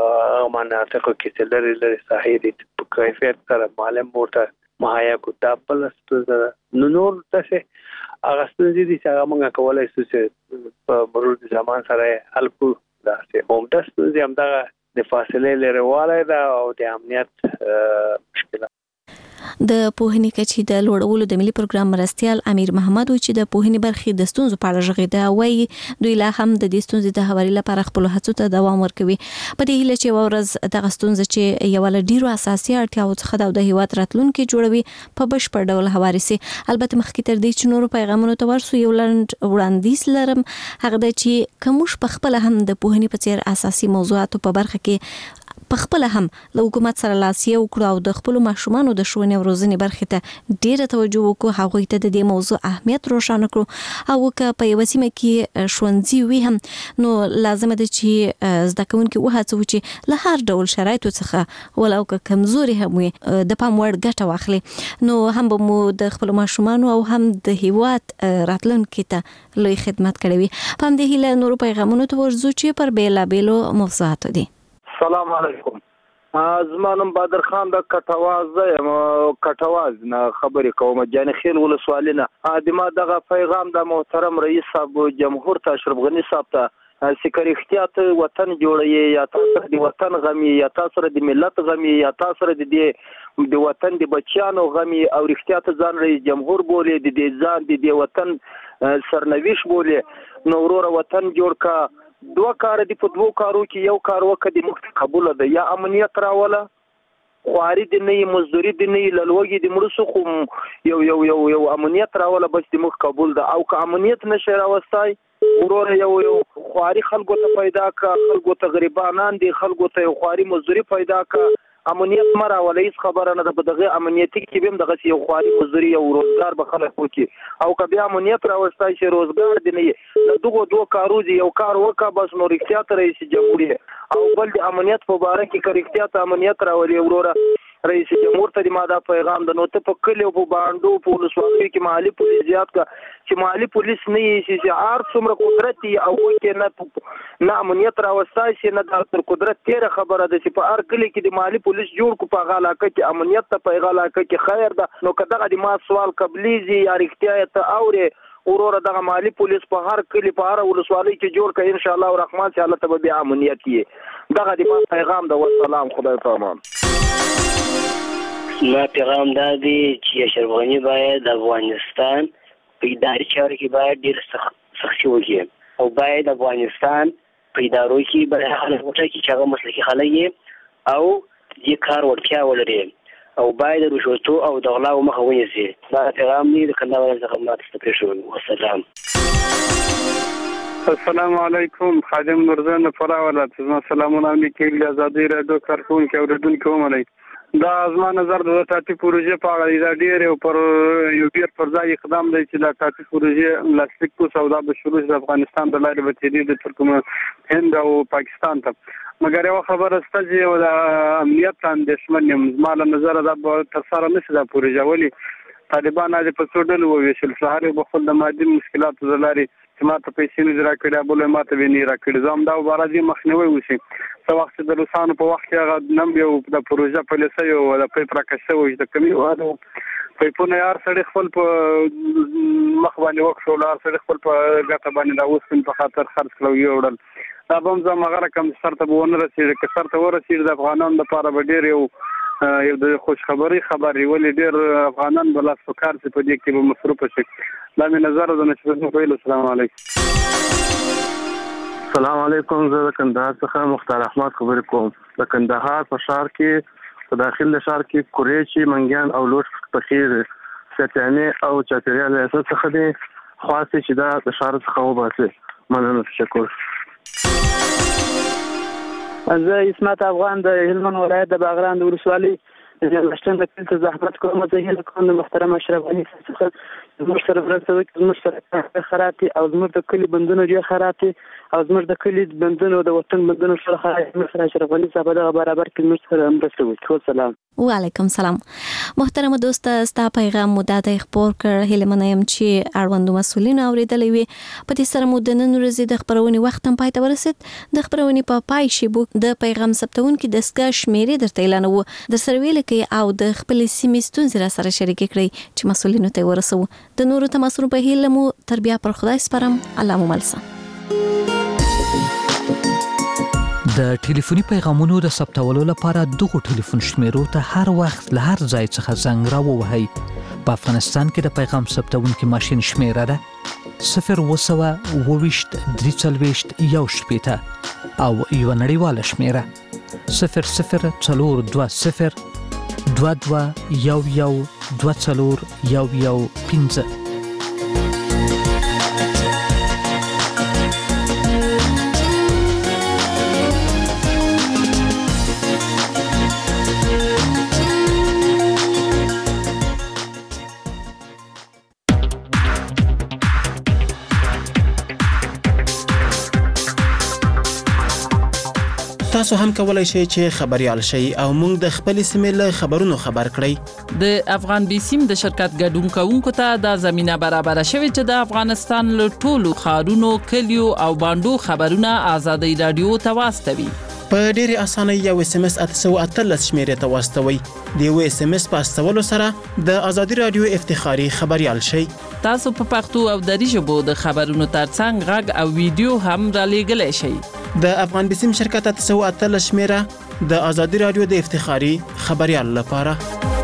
مناطقو کې چې لرې ساحې دي په کیفیت سره معلم ورته مهیا کړو، دا بله ستونزه ده. نو نور داسې هغه ستونزې دي چې هغه موږ کولی شو چې په مرور د زمان سره یې حل کړو. داسې عمده ستونزې همدغه د فاصلې لرېوالی ده او د امنیت مشکلات. د پوهنې کچې د لوړولو د ملي پروګرام مرستيال امیر محمد وی چې د پوهنې برخې د ستونزو په اړه ژغېده وایي دوی لا هم د دې ستونزې د هواري لپاره خپل هڅو ته دوام ورکوي په دې هیله چې ورځ دغه ستونزه چې یو له ډیرو اساسي اړتیاو څخه د هیواد راتلونکي جوړوي په بشپړ ډول هواري سي. البته مخکې تر دې چې نورو پیغامونو ته ورسو یو لنډ وړاندیز لرم هغه د چې کومش په خپل هم د پوهنې په څیر اساسي موضوعاتو په برخه کې په خپل هم له حکومت سره لاسیه وکړو او د خپل ماشومانو د ښوونې او روزنې برخې ته ډیره توجه وکړو هغه ته د دې موضوع اهمیت روښانه کړو او که په یو سیمه کې ښوونځي وي هم نو لازم ده چې زده کوونکي وهڅوي چې له هر ډول شرایطو څخه ولو که کمزوري هم وي د پام وړ ګټه واخلي نو هم به مو د خپل ماشومانو او هم د هیواد راتلونکي ته لوی خدمت کوي. په همدې هیله نورو پیغامونو ته ورځو چې پر بیلابیلو موضوعاتو دي. السلام علیکم. زمانم بدر خان د کټواز نه خبرې کوم جان خیل ولسوالۍ نه د ما دغه پیغام د محترم رئیس صاحب جمهور ته اشرف غنی صاحب ته سکر احتیاط وطن جوړي یا تاسو د وطن غمي یا تاسو د ملت غمي یا تاسو د وطن د بچیانو غمي او احتیاط ځان رئیس جمهور بولې د ځان د وطن سرنويش بولې نو ورور وطن جوړ کا دوه کار دي په دوه کارو کې یو کار وکړي مخ قبول ده یا امنیت راوله خواري دي نه مزدوري دي نه لوګي دي مرسو خو یو امنیت راوله بس دي مخ قبول ده او که امنیت نشه راوستای ورور یو خواري خلکو ته پیدا کا خلکو ته غریبانان دي خلکو ته خواري مزدوري پیدا کا امنیت مرا ولې خبره نه ده په دغه امنیتي کې بهم دغه یو خواري مزدوري او روزګار به خلک وکي او کبي امنیت راوستای شي روزګار دی نه دغه دوه کارو دي یو کار وکا بس نو احتیاط رئیس جمهوریت او بل د امنیت په اړه کې کار احتیاط امنیت راولي وروره رئیس جمهور ته د ماده پیغام د نوته په کلیو په باندې په ولسوالۍ کې مالی پولیس زیات کا چې مالی پولیس نه یي چې هر څومره قدرت او کې نه امنیت راوستای شي نه د قدرت تیر خبره ده چې په هر کلی کې د مالی پولیس جوړ کو په غالاکه کې امنیت ته په غالاکه کې خیر ده نو کداغه د ما سوال قبليزي یا احتیاط اوري ورور دغه مالی پولیس په هر کلی په هر ولسوالۍ کې جوړ کړي ان شاء الله الرحمن چې الله ته به امنیت یې دغه د ما پیغام د والسلام خدای پامان. ما پیغام دا دی چې اشرف غنی باید د افغانستان په اداري چارو کې باید ډېر سختي وکړي او باید افغانستان په ادارو کې باید خلک وټاکي چې هغه مسلکي خلک او دې کار وړتیا ولري او باید د رشوتو او د غلاو مخه ونیسي. دا پیغام دی د کندهار څخه ماته تپریشو. والسلام. السلام علیکم. خادم نورزن فراوله تاسو سلامونه لیکل ازادي رادیو کارکونکو اوریدونکو ومنئ. دا زما نظر د تاتی پروژې په اړه دا ډېر او پر یو ډېر پر ځای اقدام دی چې دا تاتی پروژې لاستیک کو سودا به شروع د افغانستان د لارې وتیری د ترکم هند او پاکستان ته مګر یو خبره ستاسو یو د امنیت اندېښمن یم زما له نظر دا تر سره نشي دا پروژه ولي طالبان د پسوډل وویشل سهار په خپل د مادي مشکلاتو زلاري چې ماته پیسې نه راکړي بوله ماته ویني راکړي زم دا وبارځي مخنیوي وشي څو وخت د روسانو په وخت کې هغه نم یو د پروژه په لسه یو د پیپر کښو د کمی وادو په پونه یار سره خپل په مخ باندې وکړو لار سره خپل په ګټه باندې دا اوس په خاطر خرڅ کړو یو ډول دا بم زم هغه کم سره ته ونه رسیدي که سره ته ورسیدي د افغانانو لپاره به ډیر یو د خوش خبری ولې ډیر افغانان بل څه کار څه په دې کې به مصروف شي. دا مې نظر د نشو په السلام علیکم. السلام علیکم. زه د کندهار څخه مختار احمد خبرې کوم. د کندهار په شهر کې په داخل شهر کې کوریچی منګیان او لوټ پخیر ستانه او چاپیریال اساس څخه دي خاصه چې دا د شهر څخه وباسي. مننه تشکر. زه اسمت افغان د هلمند ولایت د باغران د ولسوالۍ لشتن د کلته زحمت کوم زه هیله کوم د محترم اشرف غنی څخه زموږ سره مرسته وکړي زموږ سره خراب او زموږ د کلی بندونو ډیر خراب او زموږ د کلی بندونو د وطن بندونو سره خراب سره اشرف غنی صاحب د برابر کې موږ سره مرسته وکړي. سلام. وعلیکم سلام. محترم دوست ستا پیغام مو د خبر کړ هله منم چې اړوند مسولین اوریدلې وي په دې سره مو د نن ورځې د خبرونې وخت هم پای ته ورسید. د خبرونې په پای شی بو د پیغام ثبتون کې د سکا شمیرې درته اعلان وو د سرویل کې او د خپل سیمې ستونزې را سره شریک کړئ چې مسولینو ته ورسو. د نورو تماسونو په هیله مو تربیه پر خدای سپارم. الله مو ملسه. د ټلیفوني پیغامونو د ثبتولو لپاره دغه ټلیفون شمیرو ته هر وخت له هر ځای څخه زنګ راووهئ. په افغانستان کې د پیغام ثبتونکي ماشین شمیره ده 02023 340 او یو نړیواله شمیره 0042 22 11 15. تاسو هم کولای شئ چې خبريال شئ او موږ د خپل سیمې له خبرونو خبر کړئ. د افغان بي سیم د شرکت ګډون کوونکو ته د زمينه برابر شوی چې د افغانستان له ټولو ښارونو، کلیو او باندو خبرونه آزادۍ رادیو ته واستوي. په ډېرې اسانۍ یو SMS 813 شمیرې ته واستوي. د یو SMS په استولو سره د آزادۍ رادیو افتخاري خبريال شئ. تاسو په پښتو او دری ژبو د خبرونو ترڅنګ غږ او ویډیو هم را لېږلی شئ. د افغان بي سیم شرکت 813 شمیره د آزادۍ رادیو د افتخاري خبريال لپاره.